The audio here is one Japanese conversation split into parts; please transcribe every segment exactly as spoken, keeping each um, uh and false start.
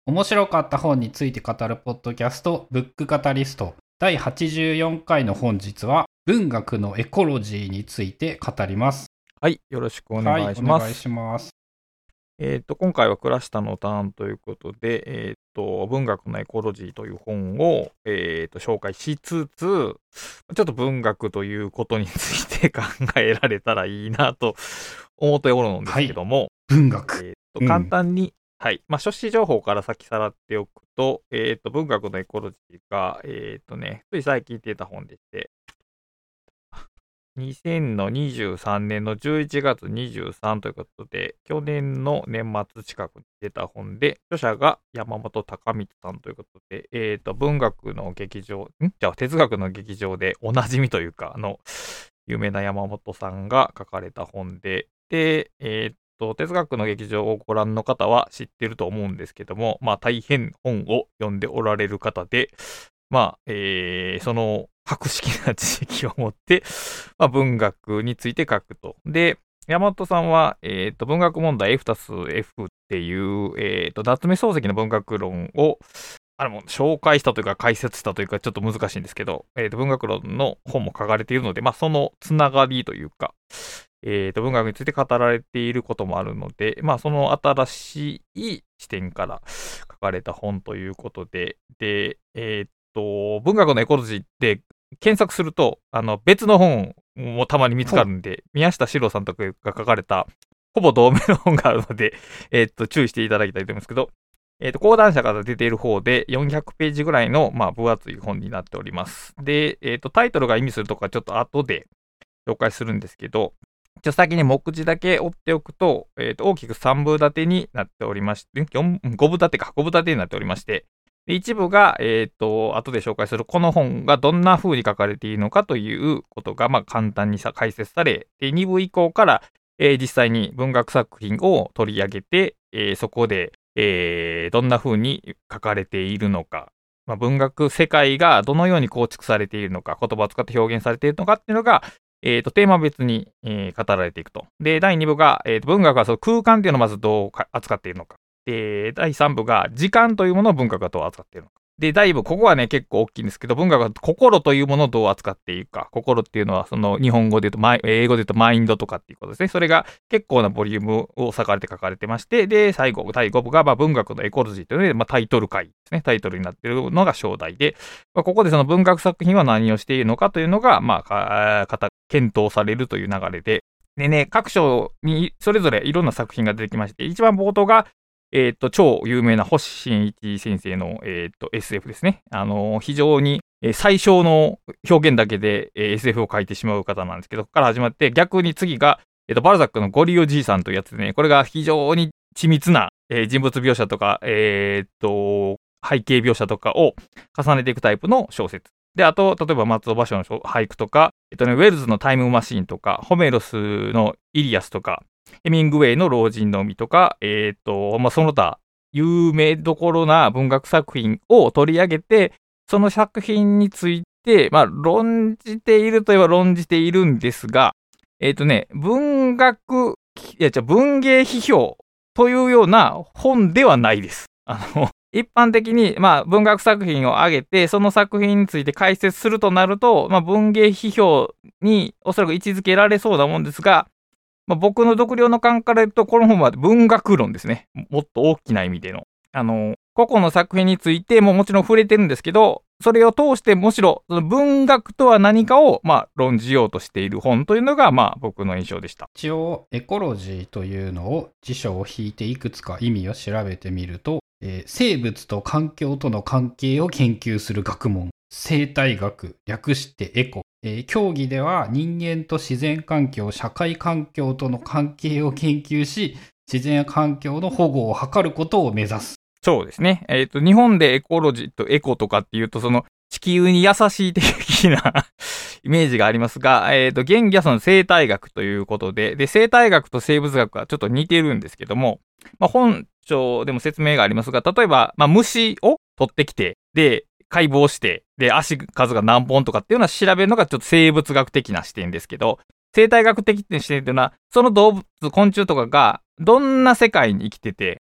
面白かった本について語るポッドキャスト、ブックカタリストだいはちじゅうよんかいの本日は、文学のエコロジーについて語ります。 はい、よろしくお願いします。 はい、お願いします。 えっと、今回は倉下のターンということで、えっと、文学のエコロジーという本を、えっと、紹介しつつ、ちょっと文学ということについて考えられたらいいなと思っておるのですけども、はい、 文学。 えっと、簡単に、うん、はい。まあ、書誌情報から先さらっておくと、えっと、文学のエコロジーが、えっとね、つい最近出た本でして、にせんにじゅうさんねんのじゅういちがつにじゅうさんということで、去年の年末近くに出た本で、著者が山本隆光さんということで、えっと、文学の劇場、んじゃあ哲学の劇場でおなじみというか、あの、有名な山本さんが書かれた本で、で、えっと、哲学の劇場をご覧の方は知ってると思うんですけども、まあ、大変本を読んでおられる方で、まあ、えー、その、博識な知識を持って、まあ、文学について書くと。で、山本さんは、えっと、文学問題 F たす F っていう、えっと、夏目漱石の文学論を、あれも紹介したというか解説したというかちょっと難しいんですけど、えっと、文学論の本も書かれているので、まあ、そのつながりというか、えっと、文学について語られていることもあるので、まあ、その新しい視点から書かれた本ということで、で、えっと、文学のエコロジーって検索すると、あの、別の本もたまに見つかるんで、宮下史郎さんとかが書かれた、ほぼ同名の本があるので、えっと、注意していただきたいと思いますけど、えっと、講談社から出ている方でよんひゃくページぐらいの、まあ、分厚い本になっております。で、えっと、タイトルが意味するとかちょっと後で紹介するんですけど、ちょ先に目次だけ追っておくと、えっと、大きくさんぶ立てになっておりまして、ごぶ立てか、ごぶ立てになっておりまして、一部が、えっと、後で紹介するこの本がどんな風に書かれているのかということが、まあ、簡単にさ解説され、でにぶ以降から、えー、実際に文学作品を取り上げて、えー、そこで、えー、どんな風に書かれているのか、まあ、文学世界がどのように構築されているのか、言葉を使って表現されているのかっていうのが、えっと、テーマ別に、えー、語られていくと。で、だいに部が、えーと、文学はその空間っていうのをまずどう扱っているのか。で、だいさん部が時間というものを文学がどう扱っているのか。で、だい部、ここはね、結構大きいんですけど、文学は心というものをどう扱っているか。心っていうのは、その日本語で言うと、英語で言うとマインドとかっていうことですね。それが結構なボリュームを割かれて書かれてまして、で、最後、だいご部が、まあ、文学のエコロジーというので、まあ、タイトル回ですね。タイトルになっているのが章題で、まあ、ここでその文学作品は何をしているのかというのが、まあ、検討されるという流れで、でね、各章にそれぞれいろんな作品が出てきまして、一番冒頭が、えっと、超有名な星新一先生の、えっと、エスエフ ですね。あのー、非常に、えー、最小の表現だけで、えー、エスエフ を書いてしまう方なんですけど、ここから始まって、逆に次が、えっと、バルザックのゴリオじいさんというやつでね、これが非常に緻密な、えー、人物描写とか、えー、っと、背景描写とかを重ねていくタイプの小説。で、あと、例えば松尾芭蕉の俳句とか、えっとね、ウェルズのタイムマシーンとか、ホメロスのイリアスとか、ヘミングウェイの老人の海とか、えっと、まあ、その他、有名どころな文学作品を取り上げて、その作品について、まあ、論じているといえば論じているんですが、えっとね、文学、いや、じゃ文芸批評というような本ではないです。あの、一般的に、まあ、文学作品を挙げて、その作品について解説するとなると、まあ、文芸批評におそらく位置づけられそうなもんですが、まあ、僕の読了の感から言うと、この本は文学論ですね。もっと大きな意味での。あの、個々の作品についてももちろん触れてるんですけど、それを通してむしろ、その文学とは何かを、まあ、論じようとしている本というのが、まあ、僕の印象でした。 一応、エコロジーというのを辞書を引いていくつか意味を調べてみると、えー、生物と環境との関係を研究する学問、生態学、略してエコ。えー、競技では人間と自然環境、社会環境との関係を研究し、自然環境の保護を図ることを目指す。 そうですね。えっと、日本でエコロジーとエコとかっていうと、その地球に優しい的なイメージがありますが、えっと、原理はその生態学ということで、で、生態学と生物学はちょっと似てるんですけども、まあ、本書でも説明がありますが、例えば、まあ、虫を取ってきて、で、解剖して、で、足数が何本とかっていうのは調べるのがちょっと生物学的な視点ですけど、生態学的な視点っていうのは、その動物、昆虫とかがどんな世界に生きてて、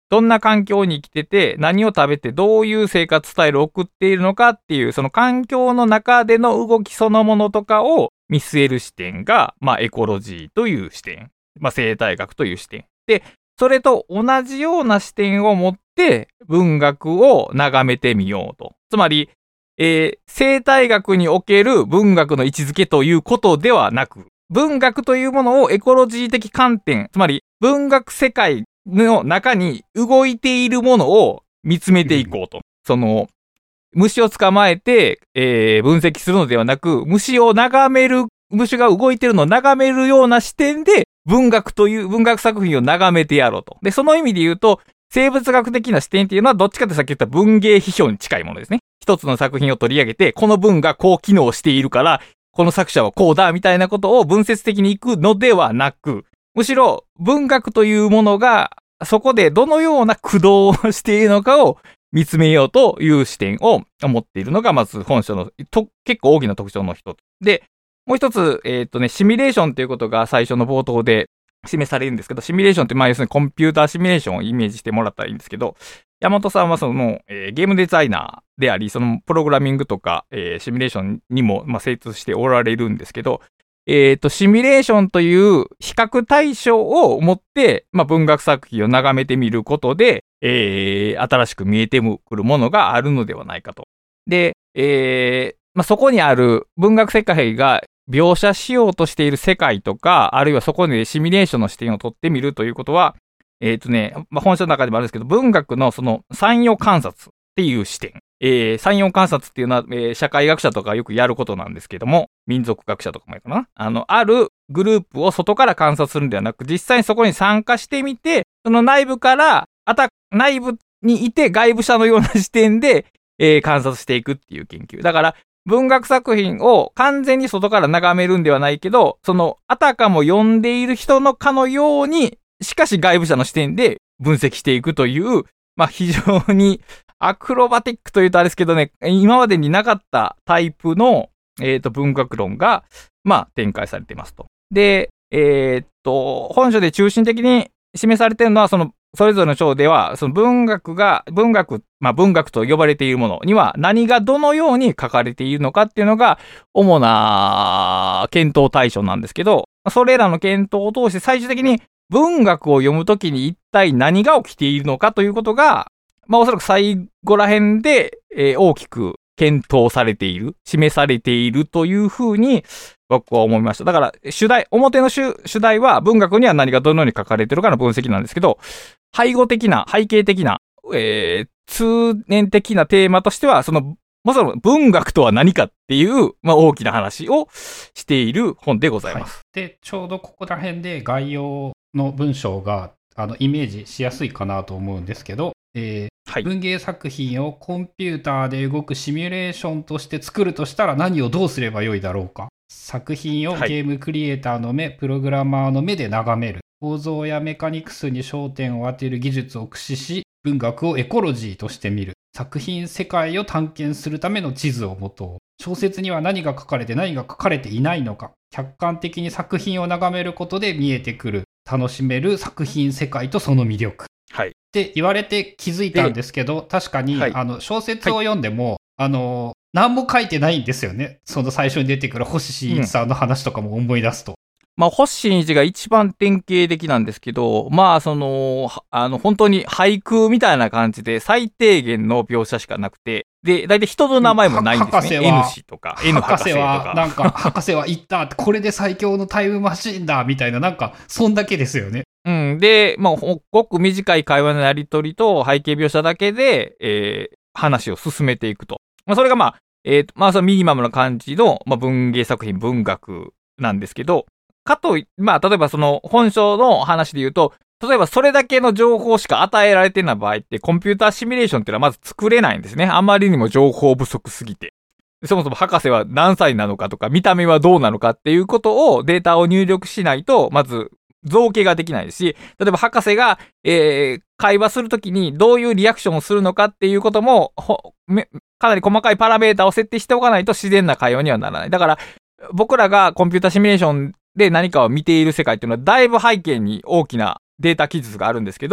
どんな環境に生きてて、何を食べて、どういう生活スタイルを送っているのかっていう、その環境の中での動きそのものとかを見据える視点が、まあ、エコロジーという視点、まあ、生態学という視点。で、それと同じような視点を持って文学を眺めてみようと。つまり、えー、生態学における文学の位置づけということではなく、文学というものをエコロジー的観点、つまり文学世界の中に動いているものを見つめていこうと。うん、その、虫を捕まえて、えー、分析するのではなく、虫を眺める、虫が動いてるのを眺めるような視点で文学という文学作品を眺めてやろうと。で、その意味で言うと、生物学的な視点っていうのはどっちかってさっき言った文芸批評に近いものですね。一つの作品を取り上げて、この文がこう機能しているから、この作者はこうだみたいなことを分節的にいくのではなく、むしろ文学というものがそこでどのような駆動をしているのかを見つめようという視点を持っているのがまず本書のと結構大きな特徴の一つ。で、もう一つ、えっとね、シミュレーションということが最初の冒頭で示されるんですけど、シミュレーションってまあ要するにコンピューターシミュレーションをイメージしてもらったらいいんですけど、山本さんはその、えー、ゲームデザイナーであり、そのプログラミングとか、えー、シミュレーションにも、まあ、精通しておられるんですけど、えっと、シミュレーションという比較対象を持って、まあ、文学作品を眺めてみることで、えー、新しく見えてくるものがあるのではないかと。で、えー、まあ、そこにある文学世界が描写しようとしている世界とか、あるいはそこでシミュレーションの視点を取ってみるということは、えっとね、まあ、本書の中でもあるんですけど、文学のその参与観察っていう視点。えー、参与観察っていうのは、えー、社会学者とかよくやることなんですけども、民族学者とかもやるかな。あの、あるグループを外から観察するんではなく、実際にそこに参加してみて、その内部から、あた、内部にいて外部者のような視点で、えー、観察していくっていう研究。だから、文学作品を完全に外から眺めるんではないけど、その、あたかも読んでいる人のかのように、しかし外部者の視点で分析していくという、まあ非常にアクロバティックというとあれですけどね、今までになかったタイプの、えっと、文学論が、まあ展開されていますと。で、えっと、本書で中心的に示されているのは、その、それぞれの章では、その文学が、文学、まあ文学と呼ばれているものには何がどのように書かれているのかっていうのが主な検討対象なんですけど、それらの検討を通して最終的に文学を読むときに一体何が起きているのかということが、まあおそらく最後ら辺で、えー、大きく検討されている、示されているというふうに僕は思いました。だから主題、表の主、主題は文学には何がどのように書かれているかの分析なんですけど、背後的な、背景的な、えー、通念的なテーマとしては、その、まさに文学とは何かっていう、まあ、大きな話をしている本でございます。 はい、で、ちょうどここら辺で概要の文章があのイメージしやすいかなと思うんですけど、えーはい、文芸作品をコンピューターで動くシミュレーションとして作るとしたら何をどうすればよいだろうか。作品をゲームクリエイターの目、はい、プログラマーの目で眺める。構造やメカニクスに焦点を当てる技術を駆使し、文学をエコロジーとして見る。作品世界を探検するための地図を持とう。小説には何が書かれて何が書かれていないのか。客観的に作品を眺めることで見えてくる。楽しめる作品世界とその魅力。 はい。 って言われて気づいたんですけど、確かに、はい、あの小説を読んでも、はい、あの何も書いてないんですよね。その最初に出てくる星新一さんの話とかも思い出すと。うん、 まあ、星新一が一番典型的なんですけど、まあ、その、あの、本当に俳句みたいな感じで最低限の描写しかなくて、で、大体人の名前もないんですね。 博士は N 氏とか、N 博士とか。 博士は、なんか、博士は言った、これで最強のタイムマシーンだ、みたいな、なんか、そんだけですよね。 うん。で、まあ、ごく短い会話のやりとりと背景描写だけで、えー、話を進めていくと。まあ、それがまあ、えー、まあ、そのミニマムな感じの、まあ、文芸作品、文学なんですけど、かと、まあ、例えばその本書の話で言うと、例えばそれだけの情報しか与えられてない場合って、コンピューターシミュレーションっていうのはまず作れないんですね。あまりにも情報不足すぎて。そもそも博士は何歳なのかとか、見た目はどうなのかっていうことをデータを入力しないと、まず造形ができないですし、例えば博士が、えー、会話するときにどういうリアクションをするのかっていうことも、かなり細かいパラメータを設定しておかないと自然な会話にはならない。だから、僕らがコンピューターシミュレーションで何かを見ている世界っていうのはだいぶ背景に大きなデータ記述があるんですけど、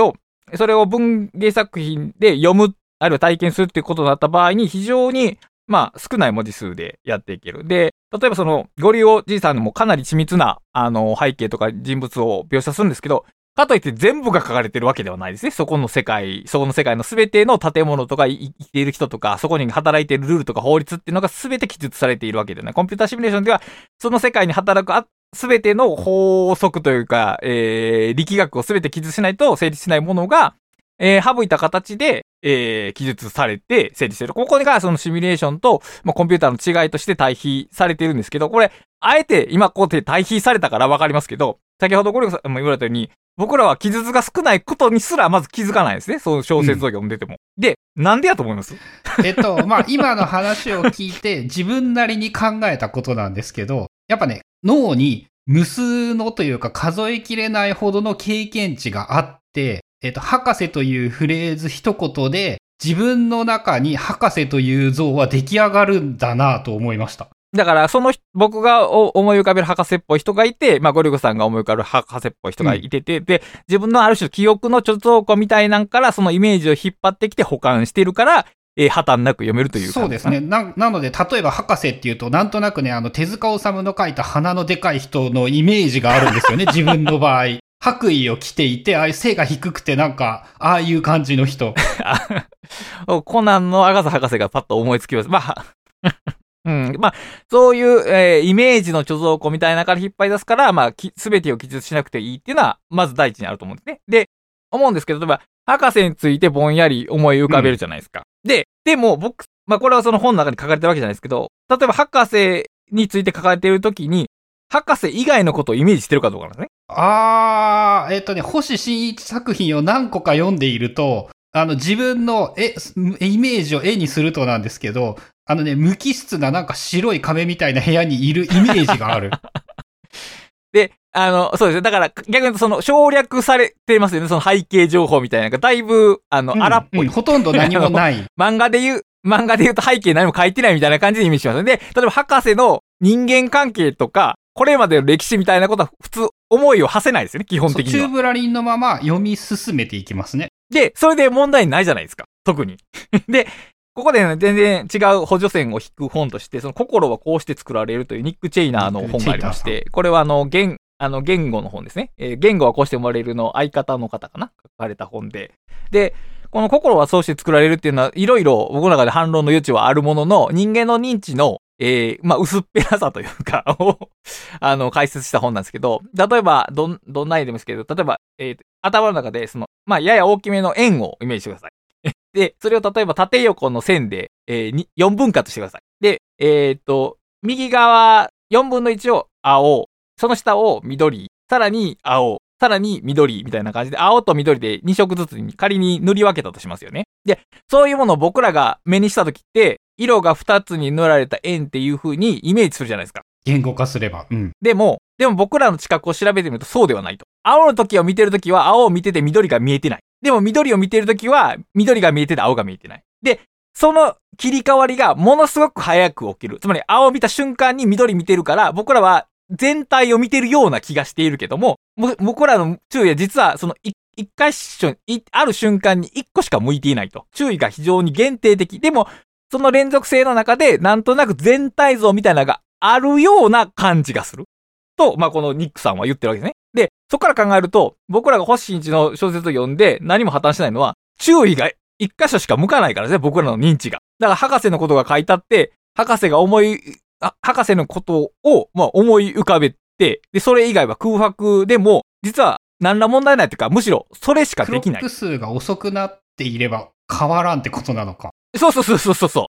それを文芸作品で読む、あるいは体験するっていうことになった場合に、非常に、まあ、少ない文字数でやっていける。で、例えばその、ゴリおじいさんもかなり緻密な、あの、背景とか人物を描写するんですけど、かといって全部が書かれてるわけではないですね。そこの世界、そこの世界のすべての建物とか生きている人とか、そこに働いているルールとか法律っていうのがすべて記述されているわけではない。コンピューターシミュレーションでは、その世界に働くすべての法則というか、えー、力学をすべて記述しないと成立しないものが、えー、省いた形で、えー、記述されて成立している。ここがそのシミュレーションと、まあ、コンピューターの違いとして対比されているんですけど、これ、あえて今こうやって対比されたからわかりますけど、先ほどゴリゴさんも言われたように、僕らは記述が少ないことにすらまず気づかないですね。その小説を読んでても。うん、で、なんでやと思います？ えっと、まあ、今の話を聞いて自分なりに考えたことなんですけど、やっぱね、脳に無数のというか数えきれないほどの経験値があって、えっと、博士というフレーズ一言で自分の中に博士という像は出来上がるんだなと思いました。 だから、その、僕が思い浮かべる博士っぽい人がいて、まあ、ゴリゴさんが思い浮かべる博士っぽい人がいてて、うん、で、自分のある種記憶の貯蔵庫みたいなんから、そのイメージを引っ張ってきて保管してるから、えー、破綻なく読めるというそうですね。な、なので、例えば博士っていうと、なんとなくね、あの、手塚治虫の書いた鼻のでかい人のイメージがあるんですよね、自分の場合。白衣を着ていて、ああいう背が低くてなんか、ああいう感じの人。 コナンのアガサ博士がパッと思いつきます。まあ、うん。まあ、そういう、えー、イメージの貯蔵庫みたいなから引っ張り出すから、まあ、すべてを記述しなくていいっていうのは、まず第一にあると思うんですね。で、思うんですけど、例えば、博士についてぼんやり思い浮かべるじゃないですか。うん、で、でも僕、まあ、これはその本の中に書かれてるわけじゃないですけど、例えば博士について書かれているときに、博士以外のことをイメージしてるかどうかなんですね。 あー、えっとね、星新一作品を何個か読んでいると、あの、自分の絵、イメージを絵にするとなんですけど、あのね、無機質ななんか白い壁みたいな部屋にいるイメージがある。 で、あの、そうですね。だから、逆に言うとその省略されてますよね。その背景情報みたいなのが、だいぶ、あの、 うん、 荒っぽい、 うん。ほとんど何もない。 漫画で言う、漫画で言うと背景何も書いてないみたいな感じでイメージしますね。で、例えば博士の人間関係とか、これまでの歴史みたいなことは普通思いを馳せないですよね、基本的には。 チューブラリンのまま読み進めていきますね。 で、それで問題ないじゃないですか。特に。で、ここで、ね、全然違う補助線を引く本として、その心はこうして作られるというニック・チェイナーの本がありまして、これはあの、言、あの、言語の本ですね。えー、言語はこうして生まれるの相方の方かな書かれた本で。で、この心はそうして作られるっていうのは、いろいろ僕の中で反論の余地はあるものの、人間の認知のえー、まあ、薄っぺらさというかを、あの、解説した本なんですけど、例えば、どん、どんな絵でもいいですけど、例えば、えー、頭の中で、その、まあ、やや大きめの円をイメージしてください。で、それを例えば縦横の線で、えー、よんぶん割してください。で、えー、っと、右側よんぶんのいちを青、その下を緑、さらに青、さらに緑みたいな感じで、青と緑でに色ずつに仮に塗り分けたとしますよね。で、そういうものを僕らが目にしたときって、色がふたつに塗られた円っていう風にイメージするじゃないですか。 言語化すれば。うん。 でも、でも僕らの知覚を調べてみるとそうではないと。青の時を見てる時は青を見てて緑が見えてない。でも緑を見てる時は緑が見えてて青が見えてない。で、その切り替わりがものすごく早く起きる。つまり青を見た瞬間に緑見てるから、僕らは全体を見てるような気がしているけども、僕らの注意は実はその一回ある瞬間に一個しか向いていないと。注意が非常に限定的。でも、その連続性の中で、なんとなく全体像みたいなのがあるような感じがする。と、まあ、このニックさんは言ってるわけですね。で、そこから考えると、僕らが星新一の小説を読んで何も破綻しないのは、注意が一箇所しか向かないからですね、僕らの認知が。だから博士のことが書いてあって、博士が思い、あ博士のことを、まあ、思い浮かべて、で、それ以外は空白でも、実は何ら問題ないというか、むしろそれしかできない。 クロック数が遅くなっていれば変わらんってことなのか。 そうそうそうそうそう。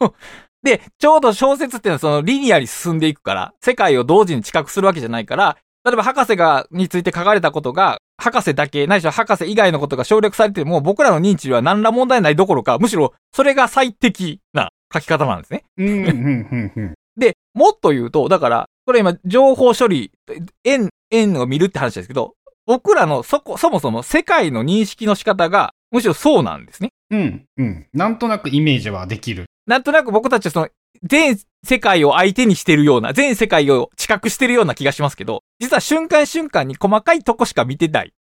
で、ちょうど小説っていうのはそのリニアに進んでいくから、世界を同時に知覚するわけじゃないから、例えば博士が、について書かれたことが、博士だけ、ないしは博士以外のことが省略されても、僕らの認知には何ら問題ないどころか、むしろそれが最適な書き方なんですね。 うんうんうんうん、 で、もっと言うと、だから、これ今、情報処理、円、円を見るって話ですけど、僕らのそこ、そもそも世界の認識の仕方が、むしろそうなんですね。 うん、うん。なんとなくイメージはできる。 なんとなく僕たちはその、全世界を相手にしてるような、全世界を知覚してるような気がしますけど、実は瞬間瞬間に細かいとこしか見てない。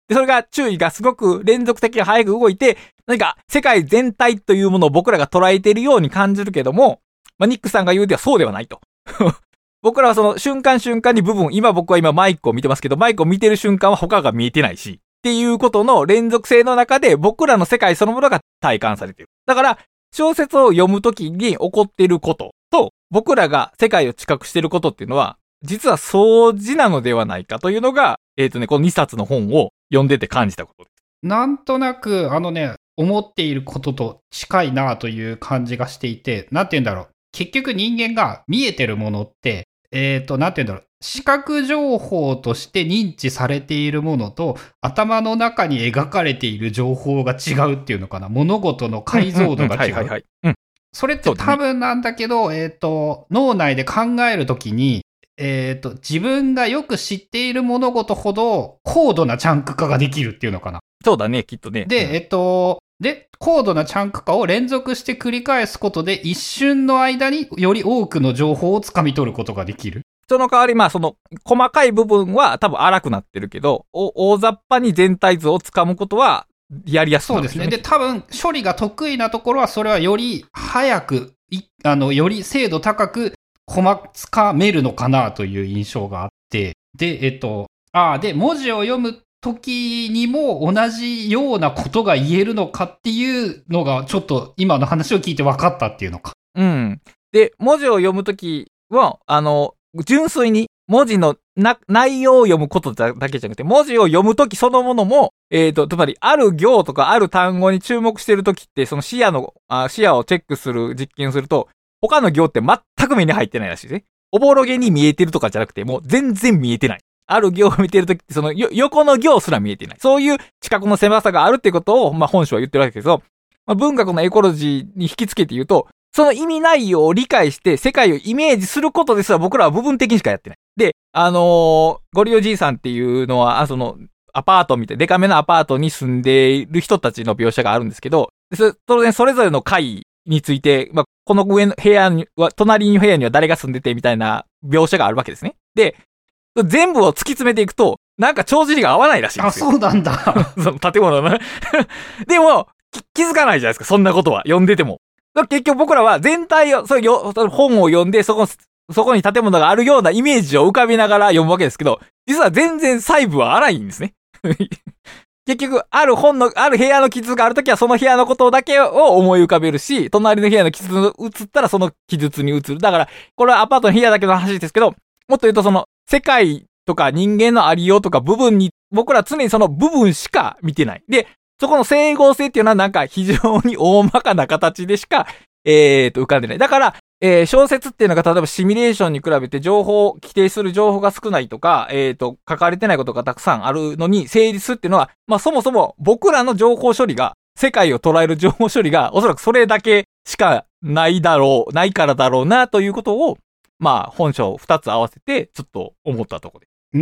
で、それが注意がすごく連続的に早く動いて、何か世界全体というものを僕らが捉えているように感じるけども、まあ、ニックさんが言うではそうではないと。僕らはその瞬間瞬間に部分、今僕は今マイクを見てますけど、マイクを見てる瞬間は他が見えてないし、っていうことの連続性の中で僕らの世界そのものが体感されている。だから、小説を読むときに起こっていることと、僕らが世界を知覚していることっていうのは、実は相似なのではないかというのが、えっとね、このにさつの本を読んでて感じたことです。 なんとなく、あのね、思っていることと近いなという感じがしていて、なんて言うんだろう。結局人間が見えてるものって、えっと、なんて言うんだろう。視覚情報として認知されているものと、頭の中に描かれている情報が違うっていうのかな。物事の解像度が違う。それって多分なんだけど、えっと、脳内で考えるときに、えっと、自分がよく知っている物事ほど高度なチャンク化ができるっていうのかな。 そうだね、きっとね。 で、えっと、で、高度なチャンク化を連続して繰り返すことで、一瞬の間により多くの情報をつかみ取ることができる。 その代わり、まあ、その、細かい部分は多分荒くなってるけど、大雑把に全体図をつかむことはやりやすくなる、ね。 そうですね。で、多分、処理が得意なところは、それはより早く、あの、より精度高く、細かめるのかなという印象があって、で、えっと、ああ、で、文字を読む時にも同じようなことが言えるのかっていうのが、ちょっと今の話を聞いて分かったっていうのか。 うん。で、文字を読む時は、あの、純粋に文字のな内容を読むことだけじゃなくて、文字を読むときそのものも、えっと、つまり、ある行とかある単語に注目してるときって、その視野のあ、視野をチェックする実験をすると、他の行って全く目に入ってないらしいね。おぼろげに見えてるとかじゃなくて、もう全然見えてない。ある行を見てるときって、そのよ横の行すら見えてない。そういう知覚の狭さがあるってことを、まあ、本書は言ってるわけですけど、まあ、文学のエコロジーに引き付けて言うと、その意味内容を理解して世界をイメージすることですら僕らは部分的にしかやってない。で、あのー、ゴリおじいさんっていうのは、あその、アパートみたいな、デカめのアパートに住んでいる人たちの描写があるんですけど、当然それぞれの階について、まあ、この上の部屋には、隣の部屋には誰が住んでてみたいな描写があるわけですね。で、全部を突き詰めていくと、なんか帳尻が合わないらしいんですよ。 あ、そうなんだ。 その建物のね。でも、気づかないじゃないですか、そんなことは。読んでても。結局僕らは全体を、そうよ、本を読んで、そこ、そこに建物があるようなイメージを浮かべながら読むわけですけど、実は全然細部は荒いんですね。結局、ある本の、ある部屋の記述があるときはその部屋のことだけを思い浮かべるし、隣の部屋の記述に移ったらその記述に移る。だから、これはアパートの部屋だけの話ですけど、もっと言うとその、世界とか人間のありようとか部分に、僕らは常にその部分しか見てない。で、そこの整合性っていうのはなんか非常に大まかな形でしか、えーと、浮かんでない。だから、えー、小説っていうのが例えばシミュレーションに比べて情報、規定する情報が少ないとか、えーと、書かれてないことがたくさんあるのに成立っていうのは、まあそもそも僕らの情報処理が、世界を捉える情報処理がおそらくそれだけしかないだろう、ないからだろうなということを、まあ本書二つ合わせてちょっと思ったところです。 うん、うん、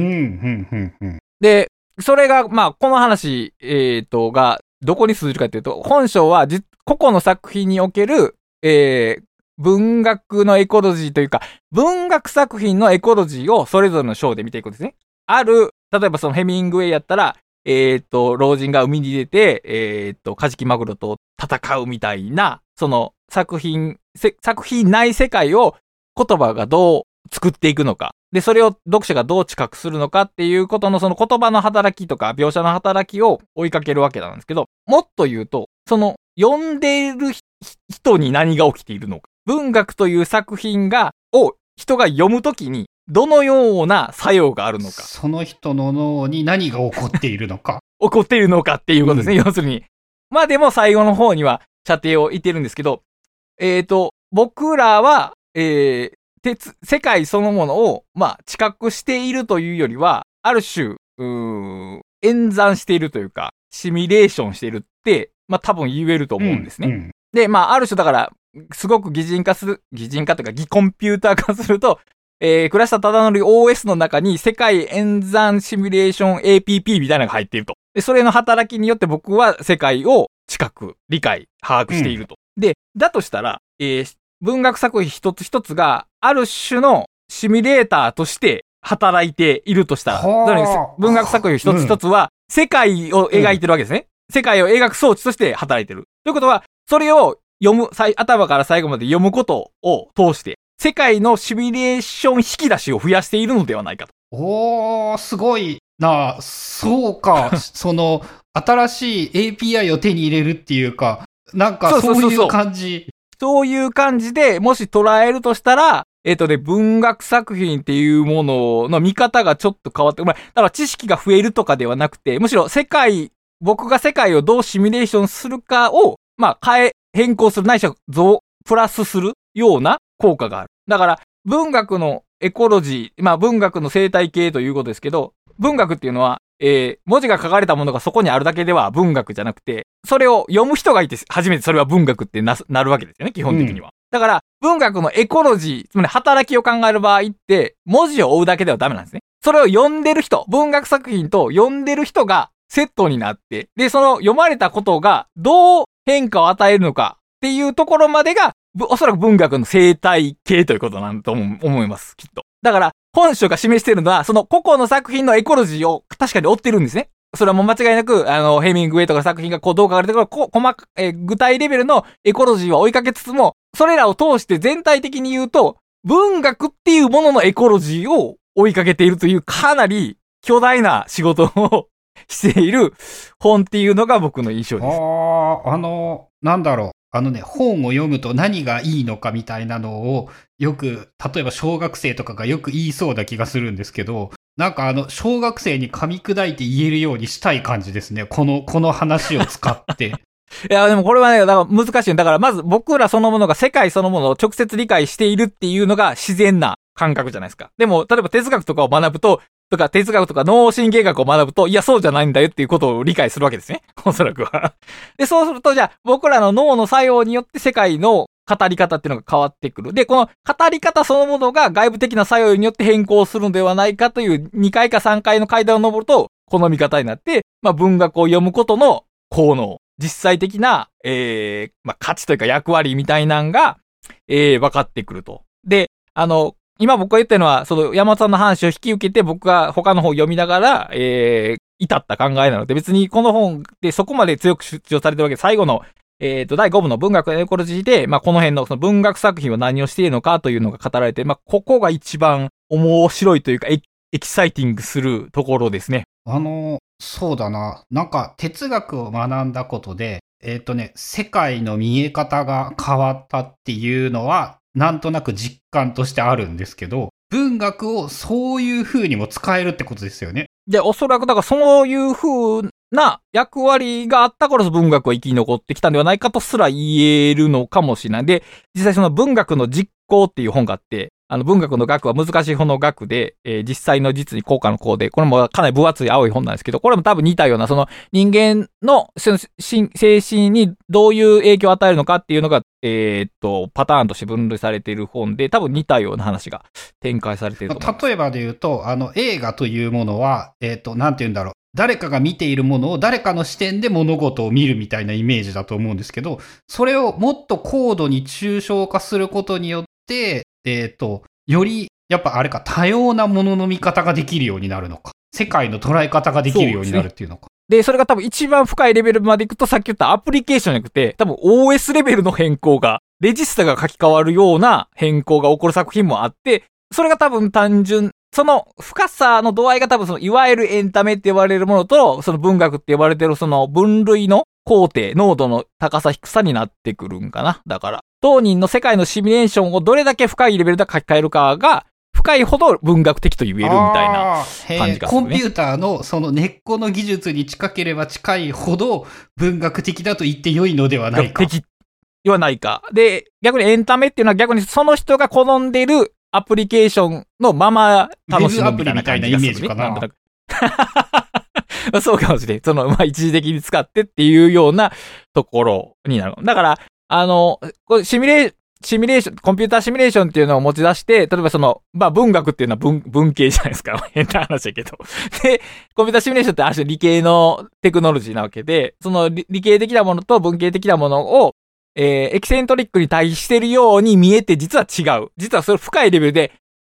うん、うん。 で、それが、まあこの話、えーと、が、どこに通じるかというと、本書は個々の作品における、えー、文学のエコロジーというか、文学作品のエコロジーをそれぞれの章で見ていくんですね。ある、例えばそのヘミングウェイやったら、えーと、老人が海に出て、えーと、カジキマグロと戦うみたいな、その作品、作品内世界を言葉がどう作っていくのか。で、それを読者がどう知覚するのかっていうことのその言葉の働きとか描写の働きを追いかけるわけなんですけど、もっと言うと、その読んでいる人に何が起きているのか。文学という作品が、を人が読むときにどのような作用があるのか。 その人の脳に何が起こっているのか。 起こっているのかっていうことですね、うん、要するに。まあでも最後の方には射程を言ってるんですけど、えっと、僕らは、えー、鉄、世界そのものを、まあ、知覚しているというよりは、ある種、うーん、演算しているというか、シミュレーションしているって、まあ多分言えると思うんですね。うんうん、で、まあ、ある種だから、すごく擬人化する、擬人化というか擬コンピューター化すると、えー、倉下忠則 オーエス の中に世界演算シミュレーション エーピーピー みたいなのが入っていると。で、それの働きによって僕は世界を近く理解、把握していると。うん、で、だとしたら、えー、文学作品一つ一つがある種のシミュレーターとして働いているとしたら、 はあ文学作品一つ一つは世界を描いてるわけですね。うん、世界を描く装置として働いてる。ということは、それを読む、頭から最後まで読むことを通して、世界のシミュレーション引き出しを増やしているのではないかと。 おー、すごいな。そうか。その、新しい エーピーアイ を手に入れるっていうか、なんかそういう感じ。 そういう感じで、もし捉えるとしたら、えっとね、文学作品っていうものの見方がちょっと変わって、まあ、だから知識が増えるとかではなくて、むしろ世界、僕が世界をどうシミュレーションするかを、まあ、変え、変更する、ないしは増、プラスするような効果がある。だから、文学のエコロジー、まあ、文学の生態系ということですけど、文学っていうのは、えー、文字が書かれたものがそこにあるだけでは文学じゃなくて、それを読む人がいて初めてそれは文学ってな、なるわけですよね、基本的には。うん、だから、文学のエコロジー、つまり働きを考える場合って、文字を追うだけではダメなんですね。それを読んでる人、文学作品と読んでる人がセットになって、で、その読まれたことがどう変化を与えるのかっていうところまでが、おそらく文学の生態系ということなんだと思います、きっと。だから、本書が示しているのは、その個々の作品のエコロジーを確かに追ってるんですね。それはもう間違いなく、あの、ヘミングウェイとかの作品がこうどう書かれてるか、こ細か、えー、具体レベルのエコロジーは追いかけつつも、それらを通して全体的に言うと、文学っていうもののエコロジーを追いかけているというかなり巨大な仕事をしている本っていうのが僕の印象です。 ああ、あの、なんだろう。あのね、本を読むと何がいいのかみたいなのをよく、例えば小学生とかがよく言いそうな気がするんですけど、なんかあの、小学生に噛み砕いて言えるようにしたい感じですね。この、この話を使って。 いや、でもこれはね、だから難しい。だからまず僕らそのものが世界そのものを直接理解しているっていうのが自然な感覚じゃないですか。でも、例えば哲学とかを学ぶと、とか哲学とか脳神経学を学ぶと、いや、そうじゃないんだよっていうことを理解するわけですね。おそらくは。で、そうすると、じゃあ、僕らの脳の作用によって世界の語り方っていうのが変わってくる。で、この語り方そのものが外部的な作用によって変更するのではないかというにかいかさんかいの階段を登ると、この見方になって、まあ、文学を読むことの効能、実際的な、えー、まあ、価値というか役割みたいなんが、えー、分かってくると。で、あの、今僕が言ってるのは、その山本さんの話を引き受けて僕が他の本を読みながら、えー、至った考えなので、別にこの本でそこまで強く主張されてるわけで、最後の、えっと、だいごぶの文学のエコロジーで、まあ、この辺のその文学作品は何をしているのかというのが語られて、まあ、ここが一番面白いというか、エキサイティングするところですね。 あの、そうだな。なんか哲学を学んだことで、えっとね、世界の見え方が変わったっていうのは、なんとなく実感としてあるんですけど、文学をそういう風にも使えるってことですよね。 で、おそらくだからそういう風な役割があったから文学は生き残ってきたんではないかとすら言えるのかもしれない。で、実際その文学の実行っていう本があって、あの文学の学は難しい本の学で、えー、実際の実に効果の項で、これもかなり分厚い青い本なんですけど、これも多分似たような、その人間の精神にどういう影響を与えるのかっていうのが、えー、っと、パターンとして分類されている本で、多分似たような話が展開されていると思います。 例えばで言うと、あの映画というものは、えー、っと、なんて言うんだろう。誰かが見ているものを誰かの視点で物事を見るみたいなイメージだと思うんですけど、それをもっと高度に抽象化することによって、えー、っと、より、やっぱあれか、多様なものの見方ができるようになるのか。世界の捉え方ができるようになるっていうのか。 で、それが多分一番深いレベルまでいくと、さっき言ったアプリケーションじゃなくて、多分 オーエス レベルの変更が、レジスタが書き換わるような変更が起こる作品もあって、それが多分単純、その深さの度合いが多分その、いわゆるエンタメって呼ばれるものと、その文学って呼ばれてるその分類の工程、濃度の高さ低さになってくるんかな。だから、当人の世界のシミュレーションをどれだけ深いレベルで書き換えるかが、深いほど文学的と言えるみたいな感じがするね。 コンピューターのその根っこの技術に近ければ近いほど文学的だと言って良いのではないか。 的ではないか。で、逆にエンタメっていうのは逆にその人が好んでいるアプリケーションのまま楽しむみたいな感じがする、ね。ウェブアプリみたいなイメージかな。なんとなくそうかもしれん。その、まあ、一時的に使ってっていうようなところになる。だから、あの、これシミュレー、シミュレーション、コンピューターシミュレーションっていうのを持ち出して、例えばその、まあ、文学っていうのは文、文系じゃないですか。変な話だけど。で、コンピューターシミュレーションってある種理系のテクノロジーなわけで、その理、理系的なものと文系的なものを、えー、エキセントリックに対してるように見えて実は違う。実はそれ深いレベルで、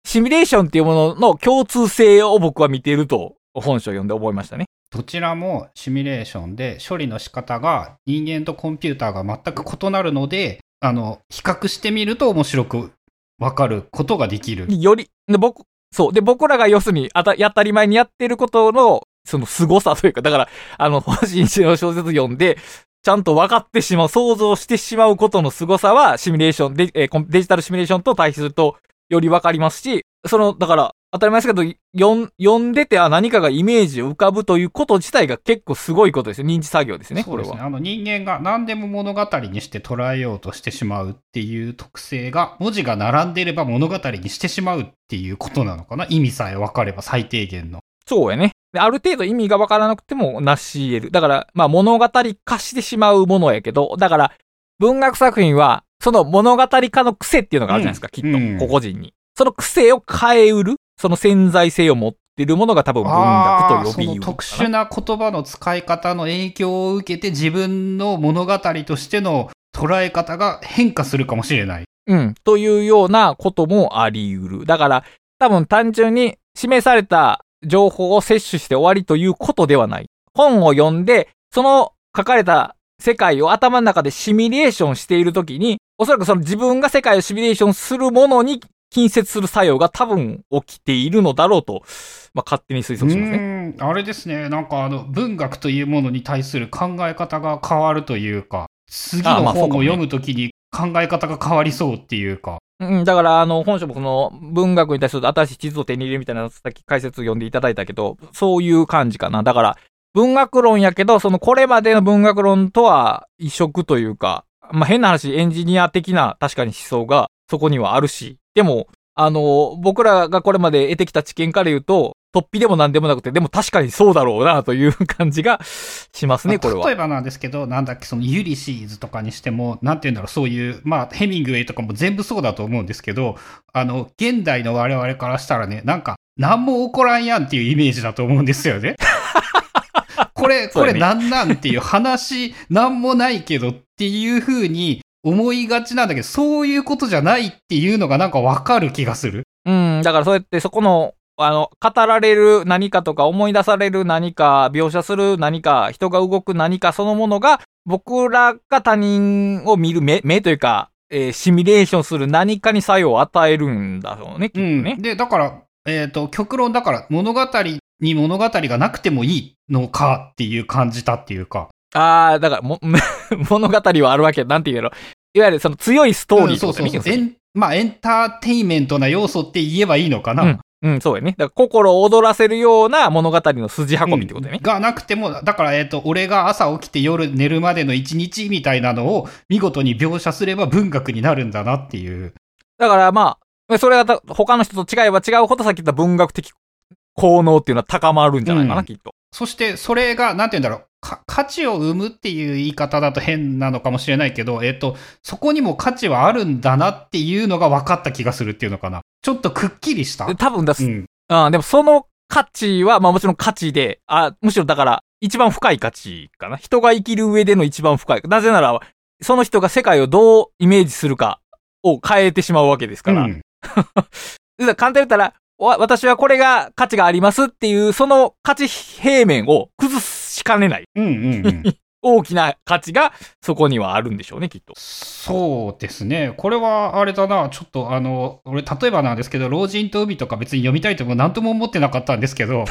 シミュレーションっていうものの共通性を僕は見ていると本書を読んで思いましたね。 どちらもシミュレーションで処理の仕方が人間とコンピューターが全く異なるので、あの比較してみると面白く分かることができる。 よりで僕そうで僕らが要するにあたや当たり前にやってることのその凄さというか、だからあの星一の小説読んでちゃんと分かってしまう、想像してしまうことの凄さはシミュレーションで、えー、デジタルシミュレーションと対比するとより分かりますし、そのだから当たり前ですけど読ん、読んでてあ何かがイメージを浮かぶということ自体が結構すごいことですよ。認知作業ですね。 そうですね。 これはあの人間が何でも物語にして捉えようとしてしまうっていう特性が、文字が並んでいれば物語にしてしまうっていうことなのかな。意味さえ分かれば最低限の。 そうやね。である程度意味が分からなくても成し得る。だからまあ物語化してしまうものやけど、だから文学作品はその物語化の癖っていうのがあるじゃないですか、うん、きっと、うん、個々人に。その癖を変えうる、その潜在性を持っているものが多分文学と呼びうる。 その特殊な言葉の使い方の影響を受けて自分の物語としての捉え方が変化するかもしれない。 うん。というようなこともあり得る。だから多分単純に示された情報を摂取して終わりということではない。本を読んで、その書かれた世界を頭の中でシミュレーションしているときに、おそらくその自分が世界をシミュレーションするものに近接する作用が多分起きているのだろうと、まあ、勝手に推測しますね。 うーん、あれですね。なんかあの文学というものに対する考え方が変わるというか、次の本を読むときに考え方が変わりそうっていうか。 うん、だからあの本書もその文学に対する新しい地図を手に入れるみたいなさっき解説読んでいただいたけど、そういう感じかな。だから文学論やけど、そのこれまでの文学論とは異色というか、まあ、変な話、エンジニア的な確かに思想がそこにはあるし、でも、あの、僕らがこれまで得てきた知見から言うと、突飛でも何でもなくて、でも確かにそうだろうなという感じがしますね、これは。 例えばなんですけど、なんだっけ、そのユリシーズとかにしても、なんて言うんだろう、そういう、まあ、ヘミングウェイとかも全部そうだと思うんですけど、あの、現代の我々からしたらね、なんか、何も起こらんやんっていうイメージだと思うんですよね。これ、これなんなんっていう話、なんもないけどっていう風に思いがちなんだけど、そういうことじゃないっていうのがなんかわかる気がする。 うん、だからそうやってそこの、あの、語られる何かとか思い出される何か、描写する何か、人が動く何かそのものが、僕らが他人を見る目、目というか、えー、シミュレーションする何かに作用を与えるんだろうね、きっとね。 うん、で、だから、えっと、極論だから物語に物語がなくてもいいのかっていう感じたっていうか。 ああ、だからも、物語はあるわけ。なんて言うの。いわゆるその強いストーリーとかね。 うん、そうそうそう。エン、まあ、エンターテインメントな要素って言えばいいのかな。 うん、うん、そうやね。だから心を躍らせるような物語の筋運びってことね。 うん、がなくても、だから、えっと、俺が朝起きて夜寝るまでの一日みたいなのを見事に描写すれば文学になるんだなっていう。 だからまあ、それが他の人と違えば違うほどさっき言った文学的効能っていうのは高まるんじゃないかな、うん、きっと。 そしてそれがなんて言うんだろう、価値を生むっていう言い方だと変なのかもしれないけど、えっとそこにも価値はあるんだなっていうのが分かった気がするっていうのかな。ちょっとくっきりした。 多分だす。うん。あでもその価値はまあもちろん価値で、あむしろだから一番深い価値かな。人が生きる上での一番深い。なぜならその人が世界をどうイメージするかを変えてしまうわけですから。うん、簡単に言ったら。私はこれが価値がありますっていう、その価値平面を崩しかねない。 うんうんうん、 大きな価値がそこにはあるんでしょうね、きっと。 そうですね。これはあれだな、ちょっとあの、俺、例えばなんですけど、老人と海とか別に読みたいとも何とも思ってなかったんですけど。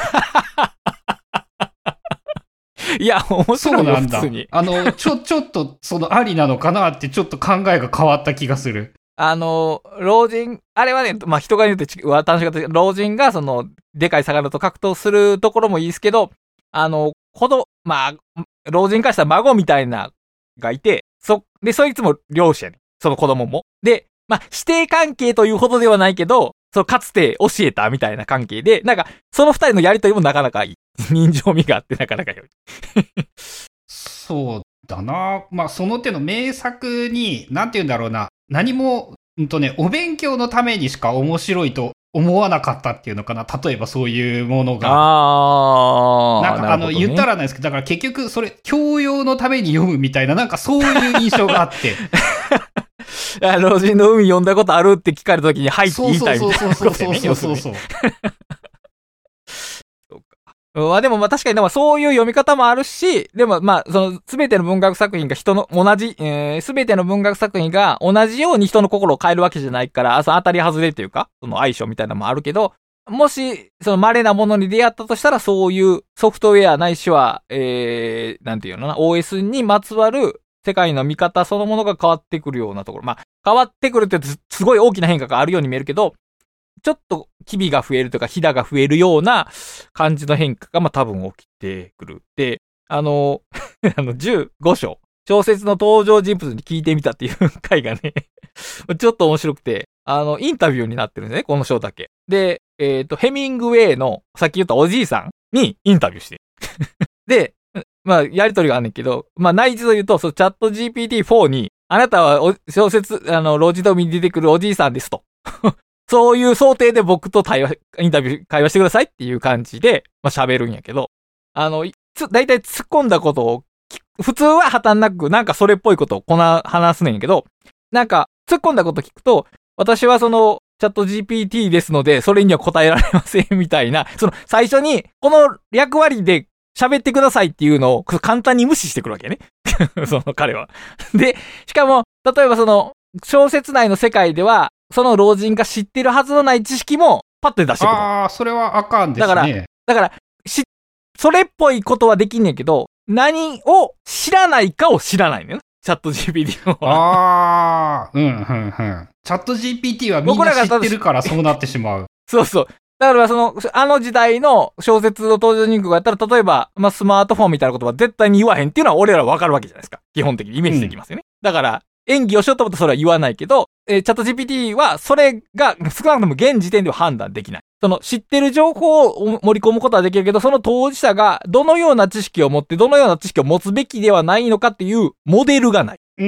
いや、面白いよ、普通に。 あの、ちょ、ちょっと、そのありなのかなって、ちょっと考えが変わった気がする。 あの、老人、あれはね、まあ、人が言うとは楽しかった。老人がその、でかい魚と格闘するところもいいですけど、あの、子供、まあ、老人からしたら孫みたいな、がいて、そ、で、そいつも漁師やね。その子供も。で、まあ、師弟関係というほどではないけど、そのかつて教えたみたいな関係で、なんか、その二人のやりとりもなかなかいい。人情味があってなかなか良い。 そうだな。まあ、その手の名作に、なんて言うんだろうな。何も、うんとね、お勉強のためにしか面白いと思わなかったっていうのかな。例えばそういうものが。 ああ。 なんかあの、ね、言ったらないですけど、だから結局それ、教養のために読むみたいな、なんかそういう印象があって。 あ老人の海読んだことあるって聞かれた時に、はいって言いたいみたいなことでね。 そうそうそうそう。 まあでもまあ確かにでもそういう読み方もあるし、でもまあそのすべての文学作品が人の同じ、えー、すべての文学作品が同じように人の心を変えるわけじゃないから、その当たり外れというか、その相性みたいなのもあるけど、もしその稀なものに出会ったとしたらそういうソフトウェアないしは、えー、なんていうのかな、オーエス にまつわる世界の見方そのものが変わってくるようなところ。まあ変わってくるってすごい大きな変化があるように見えるけど、ちょっと機微が増えるとか、ひだが増えるような感じの変化が、まあ多分起きてくる。で、あの、あの、じゅうご章、小説の登場人物に聞いてみたっていう回がね、ちょっと面白くて、あの、インタビューになってるんですね、この章だけ。で、えっと、ヘミングウェイの、さっき言ったおじいさんにインタビューして。で、まあ、やりとりがあんねんけど、まあ、内実を言うと、そのチャット ジーピーティーフォー に、あなたはお小説、あの、老人の海に出てくるおじいさんですと。そういう想定で僕と対話、インタビュー、会話してくださいっていう感じで、まあ、喋るんやけど、あの、つ、だいたい突っ込んだことを、普通は破綻なく、なんかそれっぽいことをこな、話すねんやけど、なんか、突っ込んだこと聞くと、私はその、チャット ジーピーティー ですので、それには答えられません、みたいな、その、最初に、この役割で喋ってくださいっていうのを、簡単に無視してくるわけね。その彼は。で、しかも、例えばその、小説内の世界では、その老人が知ってるはずのない知識もパッて出してくる。 ああ、それはあかんですね。 だから、だから、し、それっぽいことはできんねんけど、何を知らないかを知らないねん。チャット ジーピーティー は。 ああ、うん、うん、うん。チャット ジーピーティー はみんな知ってるからそうなってしまう。 そうそう。だからその、あの時代の小説の登場人口がやったら、例えば、まあ、スマートフォンみたいなことは絶対に言わへんっていうのは俺らわかるわけじゃないですか。基本的にイメージできますよね。うん、だから、演技をしようと思ったらそれは言わないけど、えー、チャット ジーピーティー はそれが少なくとも現時点では判断できない。その知ってる情報を盛り込むことはできるけど、その当事者がどのような知識を持って、どのような知識を持つべきではないのかっていうモデルがない。 うんうん。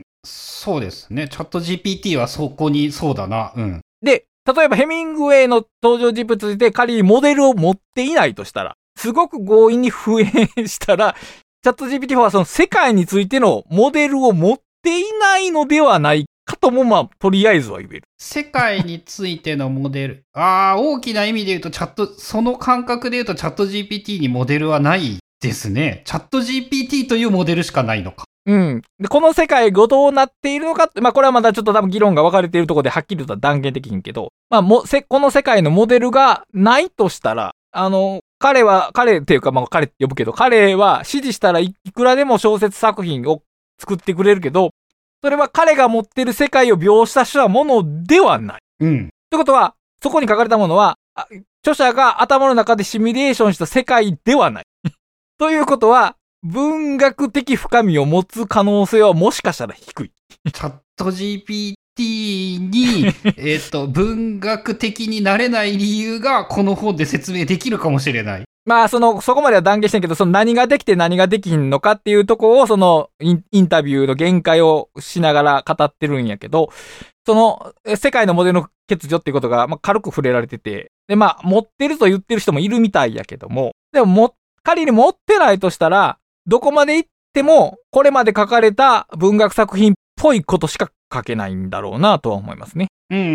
そうですね。チャット ジーピーティー はそこに、そうだな。うん。 で、例えばヘミングウェイの登場人物で仮にモデルを持っていないとしたら、すごく強引に復元したら、チャット ジーピーティー はその世界についてのモデルを持っていないのではないかとも、まあ、とりあえずは言える。 世界についてのモデル。ああ、大きな意味で言うと、チャット、その感覚で言うと、チャット ジーピーティー にモデルはないですね。チャット ジーピーティー というモデルしかないのか。 うん。で、この世界がどうなっているのかって、まあ、これはまだちょっと多分議論が分かれているところではっきりとは断言できんけど、まあ、も、せ、この世界のモデルがないとしたら、あの、彼は、彼っていうか、まあ、彼って呼ぶけど、彼は指示したらいくらでも小説作品を作ってくれるけど、それは彼が持ってる世界を描写したものではない。 うん。 ということは、そこに書かれたものは、著者が頭の中でシミュレーションした世界ではない。ということは、文学的深みを持つ可能性はもしかしたら低い。 チャット ジーピーティー に、えっと、文学的になれない理由がこの本で説明できるかもしれない。 まあ、その、そこまでは断言してんけど、その何ができて何ができひんのかっていうとこを、そのイン、インタビューの限界をしながら語ってるんやけど、その、世界のモデルの欠如っていうことが、まあ、軽く触れられてて、で、まあ、持ってると言ってる人もいるみたいやけども、でも、も、仮に持ってないとしたら、どこまで行っても、これまで書かれた文学作品っぽいことしか書けないんだろうなとは思いますね。 うん、うん。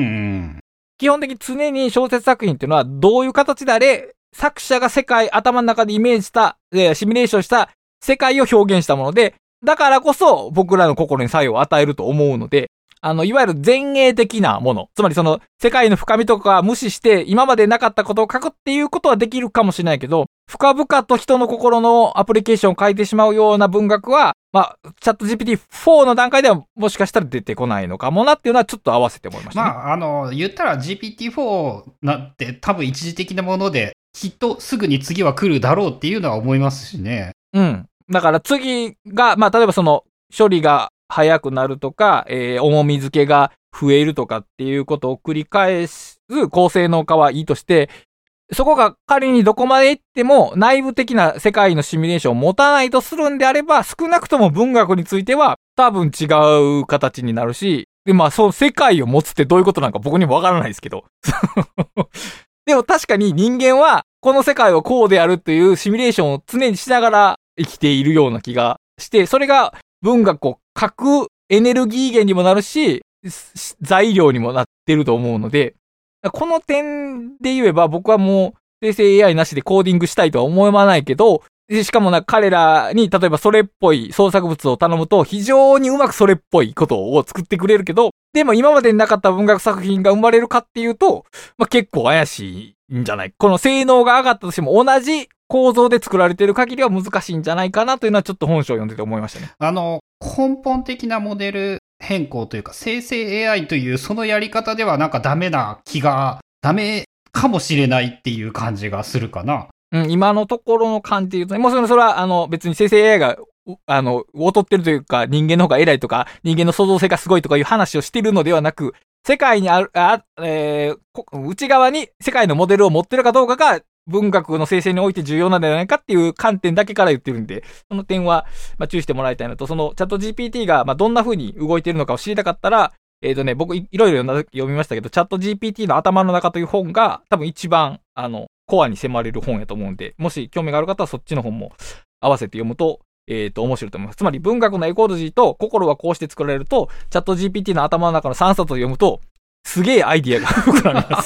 基本的に常に小説作品っていうのは、どういう形であれ、作者が世界、頭の中でイメージした、えー、シミュレーションした世界を表現したもので、だからこそ僕らの心に作用を与えると思うので、あの、いわゆる前衛的なもの。つまりその、世界の深みとか無視して、今までなかったことを書くっていうことはできるかもしれないけど、深々と人の心のアプリケーションを書いてしまうような文学は、まあ、チャット ジーピーティーフォー の段階ではもしかしたら出てこないのかもなっていうのはちょっと合わせて思いましたね。 まあ、あの、言ったら ジーピーティーフォー なんて多分一時的なもので、きっとすぐに次は来るだろうっていうのは思いますしね。 うん。だから次が、まあ、例えばその、処理が早くなるとか、えー、重み付けが増えるとかっていうことを繰り返す高性能化はいいとして、そこが仮にどこまで行っても内部的な世界のシミュレーションを持たないとするんであれば、少なくとも文学については多分違う形になるし、で、まあ、そう、世界を持つってどういうことなんか僕にもわからないですけど。でも確かに人間はこの世界をこうであるっていうシミュレーションを常にしながら生きているような気がして、それが文学を書くエネルギー源にもなるし、 材料にもなってると思うので、この点で言えば僕はもう生成 エーアイ なしでコーディングしたいとは思わないけど、しかもなんか彼らに例えばそれっぽい創作物を頼むと非常にうまくそれっぽいことを作ってくれるけど、でも今までになかった文学作品が生まれるかっていうと、まあ、結構怪しいんじゃない。この性能が上がったとしても同じ構造で作られている限りは難しいんじゃないかなというのはちょっと本書を読んでて思いましたね。 あの、根本的なモデル変更というか生成 エーアイ というそのやり方ではなんかダメな気が、ダメかもしれないっていう感じがするかな。 うん、今のところの感じで言うとね、もちろんそれは、あの、別に生成 エーアイ が、あの、劣ってるというか、人間の方が偉いとか、人間の創造性がすごいとかいう話をしているのではなく、世界にある、あ、えー、内側に世界のモデルを持ってるかどうかが、文学の生成において重要なんじゃないかっていう観点だけから言ってるんで、その点は、まあ、注意してもらいたいのと、そのチャット ジーピーティー が、まあ、どんな風に動いているのかを知りたかったら、えっとね、僕い、いろいろ読みましたけど、チャット ジーピーティー の頭の中という本が、多分一番、あの、コアに迫れる本やと思うんで、もし興味がある方はそっちの本も合わせて読むと、えっと、面白いと思います。つまり文学のエコロジーと心はこうして作られると、チャット ジーピーティー の頭の中のさんさつを読むと、すげえアイディアが膨らみます。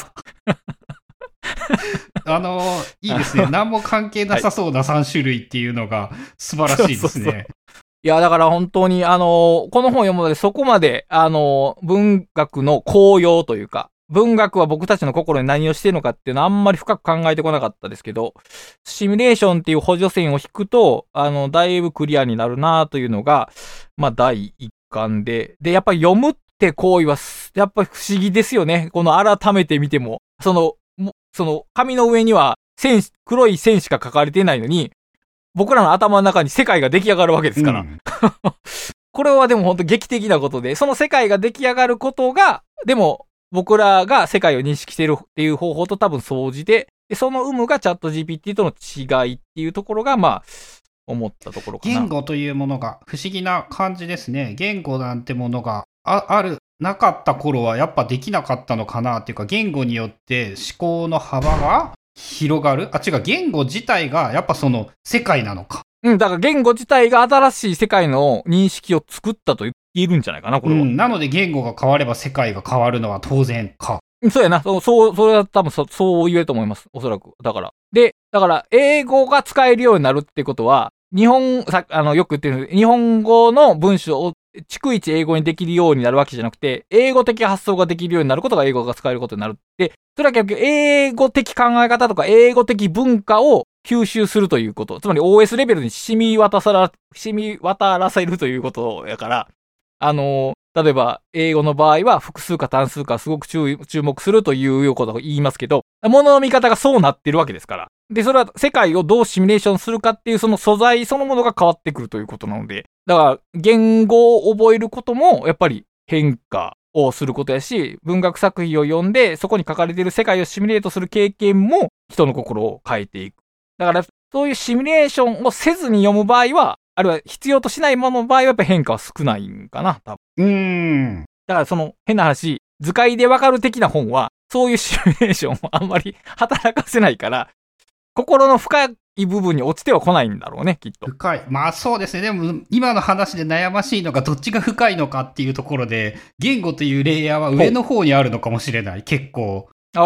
あの、いいですね。何も関係なさそうなさん種類っていうのが素晴らしいですね。そうそうそう、 いや、だから本当に、あの、この本を読むのでそこまで、あの、文学の効用というか、文学は僕たちの心に何をしているのかっていうのはあんまり深く考えてこなかったですけど、シミュレーションっていう補助線を引くと、あの、だいぶクリアになるなというのが、まあ、第一巻で。で、やっぱり読むって行為は、やっぱり不思議ですよね。この改めて見ても。その、その、紙の上には線、黒い線しか書かれていないのに、僕らの頭の中に世界が出来上がるわけですから。うん、これはでも本当劇的なことで、その世界が出来上がることが、でも、僕らが世界を認識しているっていう方法と多分相似で、でその有無がチャット ジーピーティー との違いっていうところが、まあ、思ったところかな。 言語というものが不思議な感じですね。言語なんてものが あ, ある、なかった頃はやっぱできなかったのかなっていうか、言語によって思考の幅が広がる。あ、違う、言語自体がやっぱその世界なのか。 うん、だから言語自体が新しい世界の認識を作ったと言えるんじゃないかな、これは。うん、 なので言語が変われば世界が変わるのは当然か。 そうやな。そう、そう、それは多分そ、そう言えると思います。おそらく。だから。で、だから、英語が使えるようになるってことは、日本、さ、あの、よく言ってるんですけど、日本語の文章を逐一英語にできるようになるわけじゃなくて、英語的発想ができるようになることが英語が使えることになる。で、それは結局、英語的考え方とか、英語的文化を吸収するということ。つまり オーエス レベルに染み渡さら、染み渡らせるということやから、あの、例えば、英語の場合は複数か単数かすごく注意、注目するということを言いますけど、物の見方がそうなってるわけですから。で、それは世界をどうシミュレーションするかっていうその素材そのものが変わってくるということなので、だから、言語を覚えることも、やっぱり変化をすることやし、文学作品を読んで、そこに書かれている世界をシミュレートする経験も人の心を変えていく。だから、そういうシミュレーションをせずに読む場合は、あるいは必要としないものの場合はやっぱ変化は少ないんかな、多分。 うーん。 だからその変な話、図解でわかる的な本は、そういうシミュレーションをあんまり働かせないから、心の深い部分に落ちては来ないんだろうね、きっと。 深い。まあそうですね。でも今の話で悩ましいのがどっちが深いのかっていうところで、言語というレイヤーは上の方にあるのかもしれない、結構。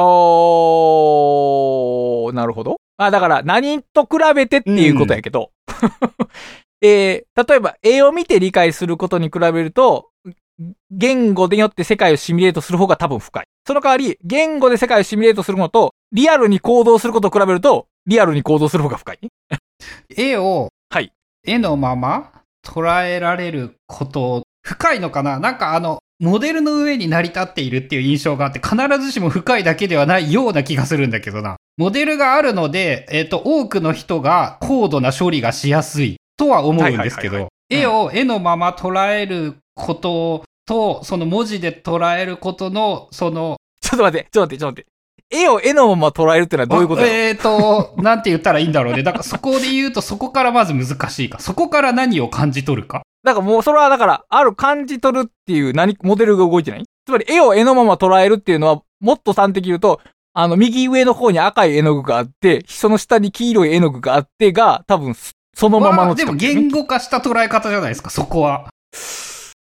おー、なるほど。まあだから何と比べてっていうことやけど、うんえー、例えば絵を見て理解することに比べると、言語によって世界をシミュレートする方が多分深い。その代わり、言語で世界をシミュレートするのと、リアルに行動することを比べると、リアルに行動する方が深い。 絵を、 はい。 絵のまま捉えられること、深いのかな？なんかあの、モデルの上に成り立っているっていう印象があって、必ずしも深いだけではないような気がするんだけどな。モデルがあるので、えっと、多くの人が高度な処理がしやすい。とは思うんですけど、絵を絵のまま捉えることと、その文字で捉えることの、その、 ちょっと待って、ちょっと待って、ちょっと待って。絵を絵のまま捉えるってのはどういうことだろう？ えーと、なんて言ったらいいんだろうね。だからそこで言うと、そこからまず難しいか。そこから何を感じ取るか。 だからもう、それはだから、ある感じ取るっていう何、モデルが動いてない？つまり絵を絵のまま捉えるっていうのは、もっと端的に言うと、あの、右上の方に赤い絵の具があって、その下に黄色い絵の具があってが、多分、そのままの、 ね、でも言語化した捉え方じゃないですか、そこは。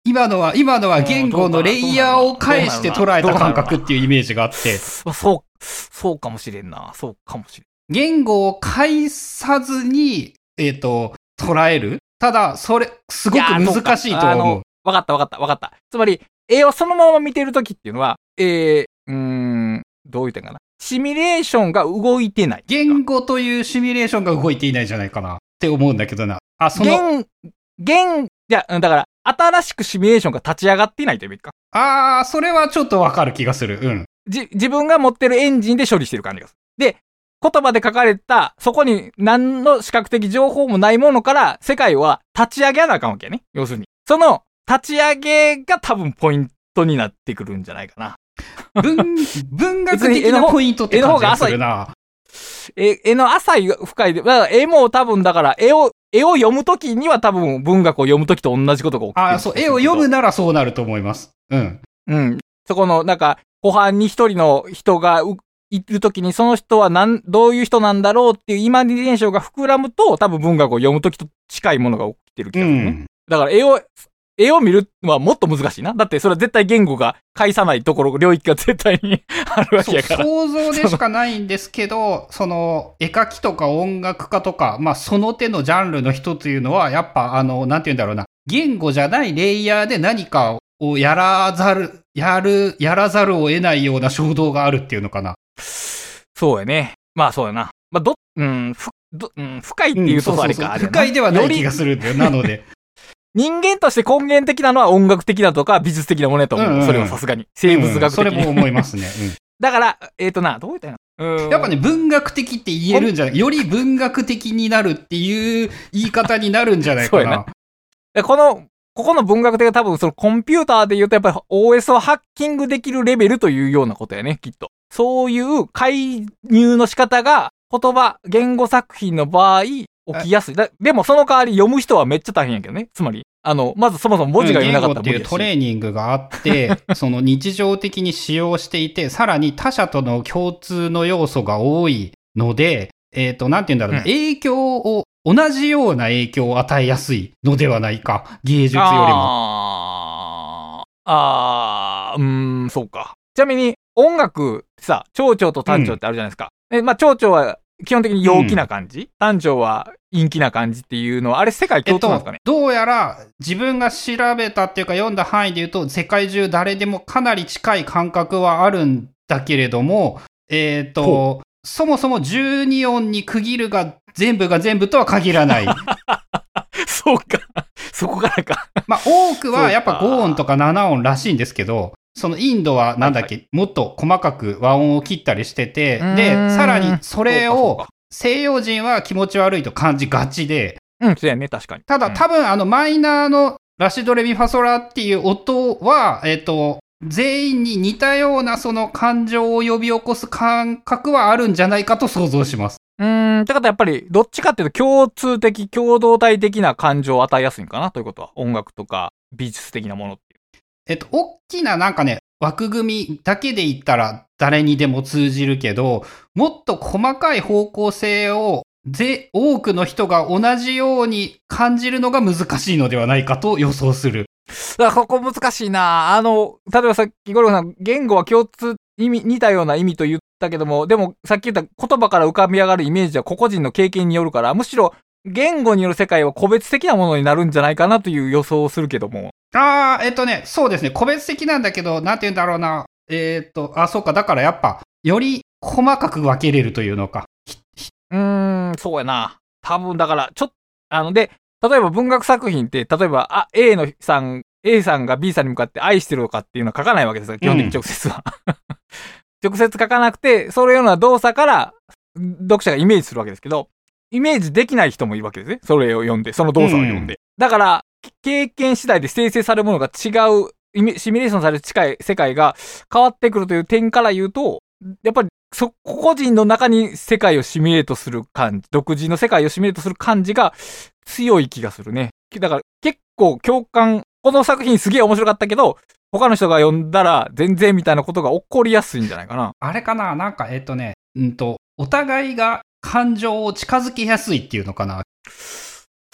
今のは、今のは言語のレイヤーを返して捉えた感覚っていうイメージがあって。 そう、そうかもしれんな。そうかもしれん。 言語を返さずに、えっと、捉える。ただ、それ、すごく難しいと思う。 わかったわかったわかった。つまり、絵をそのまま見てるときっていうのは、えー、うーん、どう言ったんかな。シミュレーションが動いてない。 言語というシミュレーションが動いていないんじゃないかなって思うんだけどな。あ、その。 言、言、いや、だから、新しくシミュレーションが立ち上がっていないという意味か。 あー、それはちょっとわかる気がする。うん。 じ、自分が持ってるエンジンで処理してる感じがする。で、言葉で書かれた、そこに何の視覚的情報もないものから世界は立ち上げなあかんわけね。要するに。その立ち上げが多分ポイントになってくるんじゃないかな。 文、文学的なポイントって感じがするな。 絵、絵の浅い深いで、だから絵も多分だから絵を、絵を読むときには多分文学を読むときと同じことが起きてる。 ああ、そう、絵を読むならそうなると思います。うん。 うん。そこの、なんか、湖畔に一人の人がいるときにその人はなん、どういう人なんだろうっていうイマジネーションが膨らむと多分文学を読むときと近いものが起きてる気がするね。うん、だから絵を、絵を見るのはもっと難しいな。だってそれは絶対言語が介さないところ、領域が絶対にあるわけやから。 想像でしかないんですけど、その絵描きとか音楽家とか、まあその手のジャンルの人というのは、やっぱあの、なんて言うんだろうな。言語じゃないレイヤーで何かをやらざる、やる、やらざるを得ないような衝動があるっていうのかな。 そうやね。まあそうやな。まあど、うん、ふ、ど、うん、深いっていうとあれか、あれ深いではない気がするんだよ。なので。 人間として根源的なのは音楽的なとか美術的なものやと思う。うんうん、それはさすがに。生物学的に、 うんうん。それも思いますね。うん、 だから、えっ、ー、とな、どう言ったらいいの？ やっぱね、文学的って言えるんじゃない？より文学的になるっていう言い方になるんじゃないかな。そうやな。この、ここの文学的は多分そのコンピューターで言うとやっぱり オーエス をハッキングできるレベルというようなことやね、きっと。そういう介入の仕方が言葉、言語作品の場合起きやすい。だでもその代わり読む人はめっちゃ大変やけどね。つまり、あの、まずそもそも文字が読めなかったら無理やし、 言語っていうトレーニングがあって、その日常的に使用していて、さらに他者との共通の要素が多いので、えっと、なんて言うんだろうな、うん、影響を、同じような影響を与えやすいのではないか。芸術よりも。 あー、あー、うーん、そうか。ちなみに、音楽さ、長調と短調ってあるじゃないですか。うん、え、まあ、長調は基本的に陽気な感じ、うん、短調は陰気な感じっていうのは、あれ世界共通なんですかね、 えっと、どうやら自分が調べたっていうか読んだ範囲で言うと、世界中誰でもかなり近い感覚はあるんだけれども、えっと、そもそもじゅうに音に区切るが全部が全部とは限らない。 そうか。そこからか。 まあ多くはやっぱご音とかなな音らしいんですけど、そのインドはなんだっけ、はいはい、もっと細かく和音を切ったりしてて、で、さらにそれを西洋人は気持ち悪いと感じがちで、 うん、そうやね、確かに。 ただ、うん、多分あのマイナーのラシドレミファソラっていう音は、えっと、全員に似たようなその感情を呼び起こす感覚はあるんじゃないかと想像します。 うーん、ってことはやっぱりどっちかっていうと共通的、共同体的な感情を与えやすいんかなということは。音楽とか美術的なものっていう。 えっと、大きななんかね、枠組みだけで言ったら誰にでも通じるけど、もっと細かい方向性をぜ多くの人が同じように感じるのが難しいのではないかと予想する。 だからここ難しいな。あの、例えばさっきゴルフさん、言語は共通、意味、似たような意味と言ったけども、でもさっき言った言葉から浮かび上がるイメージは個々人の経験によるから、むしろ言語による世界は個別的なものになるんじゃないかなという予想をするけども。 あー、えっとね、そうですね。個別的なんだけど、なんて言うんだろうな。えー、っと、あ、そうか。だからやっぱ、より細かく分けれるというのか。 うーん、そうやな。多分だから、ちょっと、あの、で、例えば文学作品って、例えば、あ、A のさん、A さんが B さんに向かって愛してるとかっていうのは書かないわけですよ。基本的に直接は。うん、直接書かなくて、そのような動作から読者がイメージするわけですけど、イメージできない人もいるわけですね。それを読んで、その動作を読んで。うん、だから、経験次第で生成されるものが違う、シミュレーションされる近い世界が変わってくるという点から言うと、やっぱり、そ、個々人の中に世界をシミュレートする感じ、独自の世界をシミュレートする感じが強い気がするね。だから結構共感、この作品すげえ面白かったけど、他の人が読んだら全然みたいなことが起こりやすいんじゃないかな。 あれかな、なんかえっとね、うんと、お互いが感情を近づけやすいっていうのかな。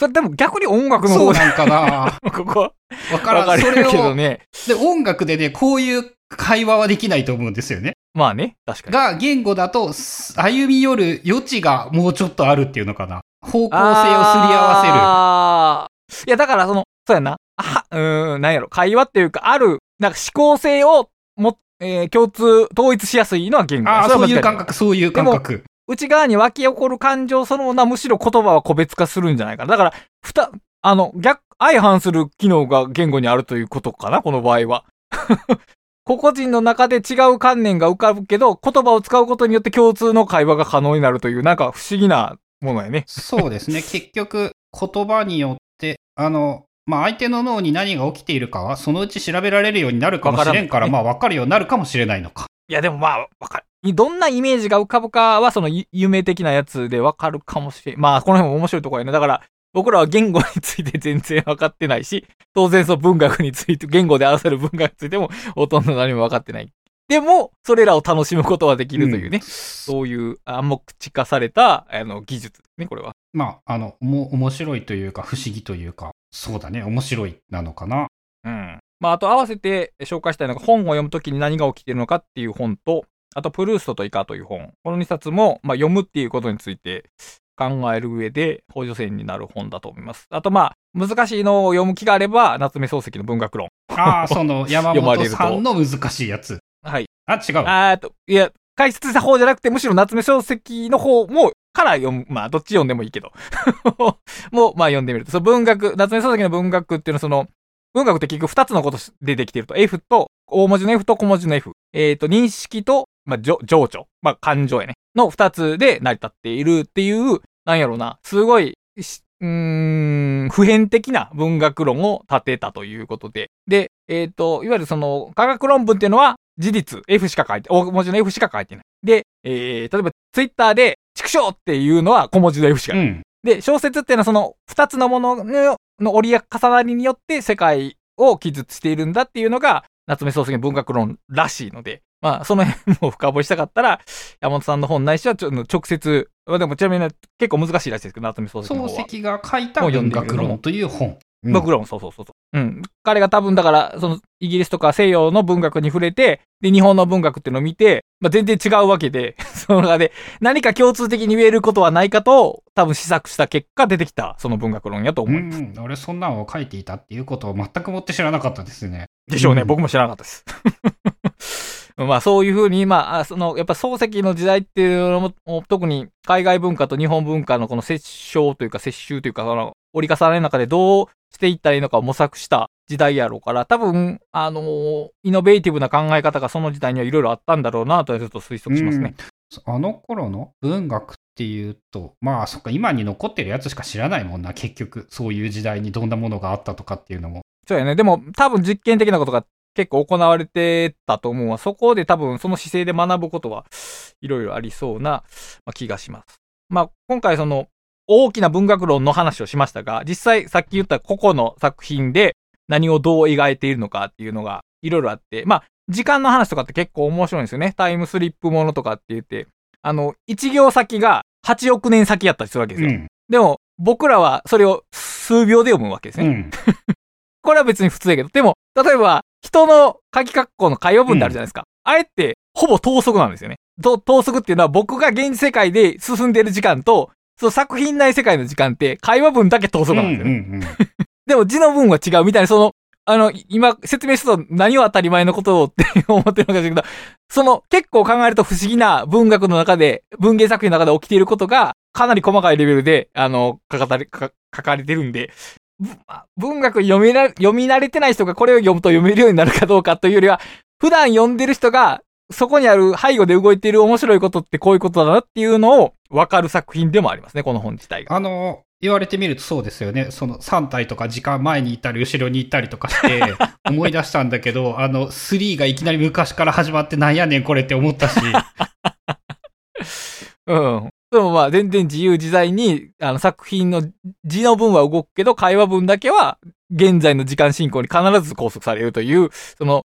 それでも逆に音楽の方そうなんかなここわからん。 わかるそれを、 けどね。 で、音楽でね、こういう会話はできないと思うんですよね。 まあね、確かに。 が、言語だと、歩み寄る余地がもうちょっとあるっていうのかな。方向性をすり合わせる。 ああ。いや、だからその、そうやな。は、うーん、なんやろ。会話っていうか、ある、なんか思考性をも、えー、共通、統一しやすいのは言語。 ああ、そういう感感覚、そういう感覚。 内側に湧き起こる感情そのものはむしろ言葉は個別化するんじゃないかな。だから、ふた、あの、逆、相反する機能が言語にあるということかな、この場合は。個々人の中で違う観念が浮かぶけど、言葉を使うことによって共通の会話が可能になるという、なんか不思議なものやね。 そうですね。結局、言葉によって、あの、まあ、相手の脳に何が起きているかは、そのうち調べられるようになるかもしれんから、まあ、わかるようになるかもしれないのか。 いや、でもまあ、わかる。どんなイメージが浮かぶかは、その夢的なやつでわかるかもしれん。まあ、この辺も面白いところやね。だから、僕らは言語について全然分かってないし、当然その文学について、言語で合わせる文学についてもほとんど何も分かってない。でも、それらを楽しむことはできるというね、うん、そういう暗黙化されたあの技術ですね、これは。 まあ、あの、も、面白いというか、不思議というか、そうだね、面白いなのかな。 うん。まあ、あと合わせて紹介したいのが、本を読むときに何が起きているのかっていう本と、あと、プルーストとイカという本。このにさつも、まあ、読むっていうことについて、考える上で補助線になる本だと思います。あとまあ、難しいのを読む気があれば、夏目漱石の文学論。 ああ、その山本さんの難しいやつ。 はい。 あ、違う。 あーと、いや、解説した方じゃなくて、むしろ夏目漱石の方も、から読む。まあ、どっち読んでもいいけど。もう、まあ読んでみると。その文学、夏目漱石の文学っていうのはその、文学って結局二つのことでできていると。F と、大文字の F と小文字の F。えっと、認識と、まあ、情緒。まあ、感情やね。の二つで成り立っているっていう、なんやろな、すごい、うーん、普遍的な文学論を立てたということで。で、えっと、いわゆるその、科学論文っていうのは、事実、F しか書いて、大文字の F しか書いてない。で、えー、例えば、ツイッターで、畜生っていうのは小文字の F しかない。うん、で、小説っていうのはその、二つのものの、の折り重なりによって世界を記述しているんだっていうのが、夏目漱石の文学論らしいので、まあ、その辺も深掘りしたかったら、山本さんの本ないしは、ちょっと直接、まあ、でもちなみに結構難しいらしいですけど、夏目漱石の方は。 漱石が書いた文学論という本。 文学論、そうそうそうそう。うん。彼が多分だから、その、イギリスとか西洋の文学に触れて、で、日本の文学っていうのを見て、まあ、全然違うわけで、その中で、何か共通的に言えることはないかと、多分試作した結果出てきた、その文学論やと思います。 うん、俺そんなのを書いていたっていうことを全くもって知らなかったですね。 でしょうね、 うん、 僕も知らなかったです。まあそういうふうに、まあ、その、やっぱ漱石の時代っていうのも、特に海外文化と日本文化のこの接触というか接収というか、その、折り重ねの中でどうしていったらいいのかを模索した時代やろうから、多分、あのー、イノベーティブな考え方がその時代にはいろいろあったんだろうなとちょっと推測しますね。 あの頃の文学っていうと、まあそっか、今に残ってるやつしか知らないもんな、結局。そういう時代にどんなものがあったとかっていうのも。 そうやね。でも多分実験的なことが結構行われてたと思うわ。そこで多分その姿勢で学ぶことはいろいろありそうな気がします。まあ今回その大きな文学論の話をしましたが、実際さっき言った個々の作品で何をどう描いているのかっていうのがいろいろあって、まあ時間の話とかって結構面白いんですよね。タイムスリップものとかって言って、あの、一行先がはちおくねん先やったりするわけですよ。うん、でも僕らはそれを数秒で読むわけですね。うんこれは別に普通やけど、でも、例えば、人の鍵括弧の会話文ってあるじゃないですか。うん、あれって、ほぼ等速なんですよね。等速っていうのは僕が現実世界で進んでる時間と、その作品内世界の時間って、会話文だけ等速なんですよね。うんうんうん、でも字の文は違うみたいな、その、あの、今説明すると何を当たり前のことをって思ってるのかしらけど、その結構考えると不思議な文学の中で、文芸作品の中で起きていることが、かなり細かいレベルで、あの、書かれ、書かれてるんで、文学読みな、読み慣れてない人がこれを読むと読めるようになるかどうかというよりは、普段読んでる人が、そこにある背後で動いている面白いことってこういうことだなっていうのを分かる作品でもありますね、この本自体が。 あの、言われてみるとそうですよね。そのさん体とか時間前に行ったり後ろに行ったりとかして思い出したんだけど、あのスリーがいきなり昔から始まってなんやねんこれって思ったし。 うん。でもまあ全然自由自在にあの作品の字の文は動くけど会話文だけは現在の時間進行に必ず拘束されるという、その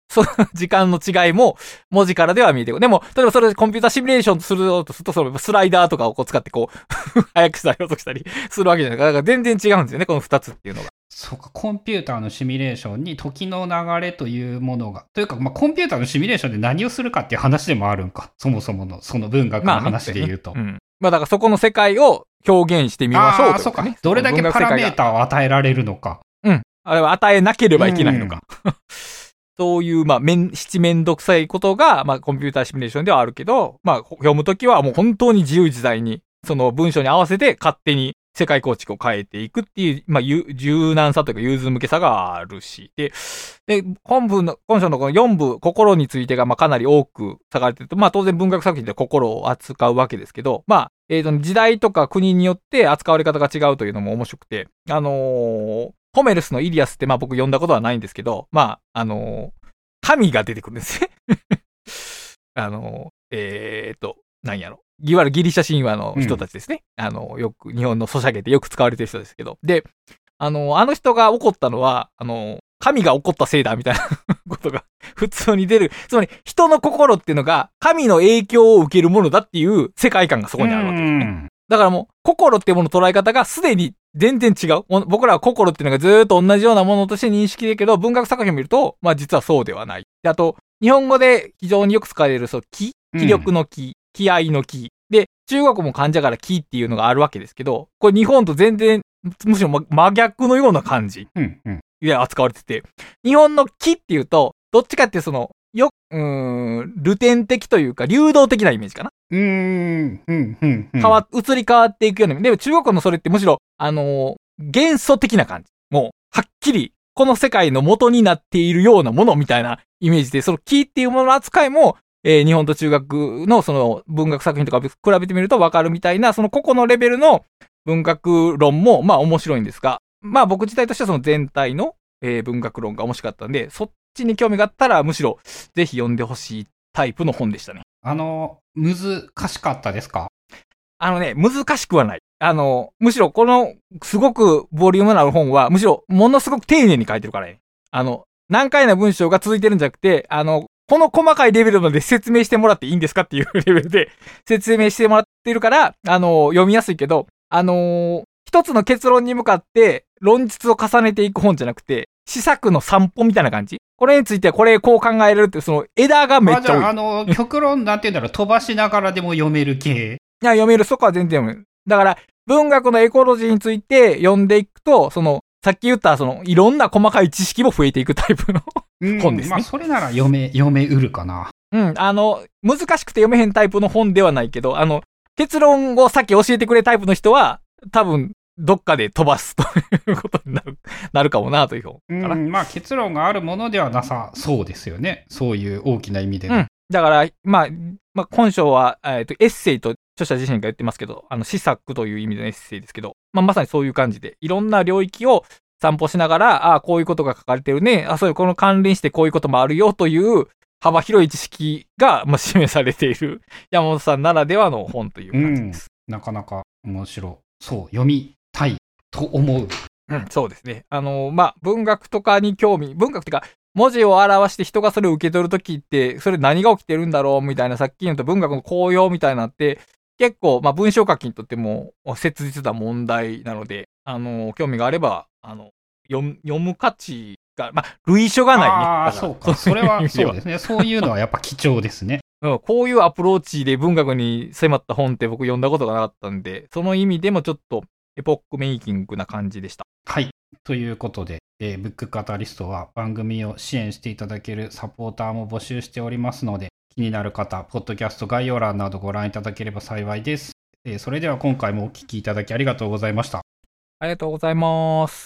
その時間の違いも文字からでは見えてくる。でも、例えばそれでコンピューターシミュレーションするとすると、そのスライダーとかをこう使ってこう、早くしたり遅くしたりするわけじゃないから、だから全然違うんですよね、この二つっていうのが。 そうか、コンピューターのシミュレーションに時の流れというものが、というか、まあ、コンピューターのシミュレーションで何をするかっていう話でもあるんか。そもそもの、その文学の話で言うと。 まあ、ねうん、まあ、だからそこの世界を表現してみましょうと、ね。 ああ、そうか。どれだけパラメーターを与えられるのか。 うん。あれは与えなければいけないのか。うん、そういう、まあ、めん、七面倒くさいことが、まあ、コンピューターシミュレーションではあるけど、まあ、読むときはもう本当に自由自在に、その文章に合わせて勝手に世界構築を変えていくっていう、まあ、柔軟さというか融通向けさがあるし。で、で、本文の、本書のこのよん部、心についてが、まあ、かなり多く書かれてると、まあ、当然文学作品で心を扱うわけですけど、まあ、えっと、時代とか国によって扱われ方が違うというのも面白くて、あのー、ホメルスのイリアスって、まあ、僕読んだことはないんですけど、まあ、あのー、神が出てくるんですね。あのー、えー、っと、なんやろ。いわゆるギリシャ神話の人たちですね。うん、あの、よく、日本のソシャゲでよく使われてる人ですけど。で、あの、あの人が怒ったのは、あの、神が怒ったせいだみたいなことが普通に出る。つまり、人の心っていうのが神の影響を受けるものだっていう世界観がそこにあるわけですね。だからもう、心っていうものの捉え方がすでに全然違う。僕らは心っていうのがずーっと同じようなものとして認識できるけど、文学作品を見ると、まあ実はそうではない。で、あと、日本語で非常によく使われる、そう、気、気力の気、気合の気。で、中国も漢字だから気っていうのがあるわけですけど、これ日本と全然、むしろ真逆のような感じで扱われてて、日本の気っていうと、どっちかっていうその、よ、うーん、流転的というか、流動的なイメージかな。 うーん、うん、うん、 変わ、移り変わっていくような。でも中国のそれってむしろ、あのー、元素的な感じ。もう、はっきり、この世界の元になっているようなものみたいなイメージで、その気っていうものの扱いも、えー、日本と中学のその文学作品とか比べてみると分かるみたいな、その個々のレベルの文学論も、まあ面白いんですが、まあ僕自体としてはその全体の、えー、文学論が面白かったんで、そっちに興味があったら、むしろぜひ読んでほしいタイプの本でしたね。 あの、難しかったですか？ あのね、難しくはない。あの、むしろこのすごくボリュームのある本は、むしろものすごく丁寧に書いてるからね。あの、難解な文章が続いてるんじゃなくて、あの、この細かいレベルまで説明してもらっていいんですかっていうレベルで説明してもらってるから、あの、読みやすいけど、あのー、一つの結論に向かって論述を重ねていく本じゃなくて、試作の散歩みたいな感じ。これについてはこれこう考えられるって、その枝がめっちゃ多い。 あ、じゃあ、あの、極論なんて言うんだろう、飛ばしながらでも読める系。 いや、読める、そこは全然読める。だから、文学のエコロジーについて読んでいくと、その、さっき言った、その、いろんな細かい知識も増えていくタイプの本ですね。 まあ、それなら読め、読めうるかな。 うん、あの、難しくて読めへんタイプの本ではないけど、あの、結論をさっき教えてくれタイプの人は、多分、どっかで飛ばすということになる、なるかもなという本かな。 うん、まあ、結論があるものではなさそうですよね。そういう大きな意味で、ね。 うん。だから、まあ、まあ、今章は、えっと、エッセイと著者自身が言ってますけど、あの、試作という意味でのエッセイですけど、まあ、まさにそういう感じで、いろんな領域を散歩しながら、ああ、こういうことが書かれてるね。あそういう、この関連してこういうこともあるよという幅広い知識が、まあ、示されている山本さんならではの本という感じです。 うん、なかなか面白そう。読みたいと思う。 うん、そうですね。あの、まあ、文学とかに興味、文学っていうか、文字を表して人がそれを受け取るときって、それ何が起きてるんだろうみたいな、さっき言った文学の効用みたいなって、結構、まあ、文章書きにとっても切実な問題なので、あの、興味があれば、あの、読, 読む価値が、まあ、類書がないね。 ああ、そうか。それはそうですね。そういうのはやっぱ貴重ですね。 うん、こういうアプローチで文学に迫った本って僕読んだことがなかったんで、その意味でもちょっとエポックメイキングな感じでした。 はい。ということで、えー、ブックカタリストは番組を支援していただけるサポーターも募集しておりますので、気になる方、ポッドキャスト概要欄などご覧いただければ幸いです。えー、それでは今回もお聞きいただきありがとうございました。 ありがとうございます。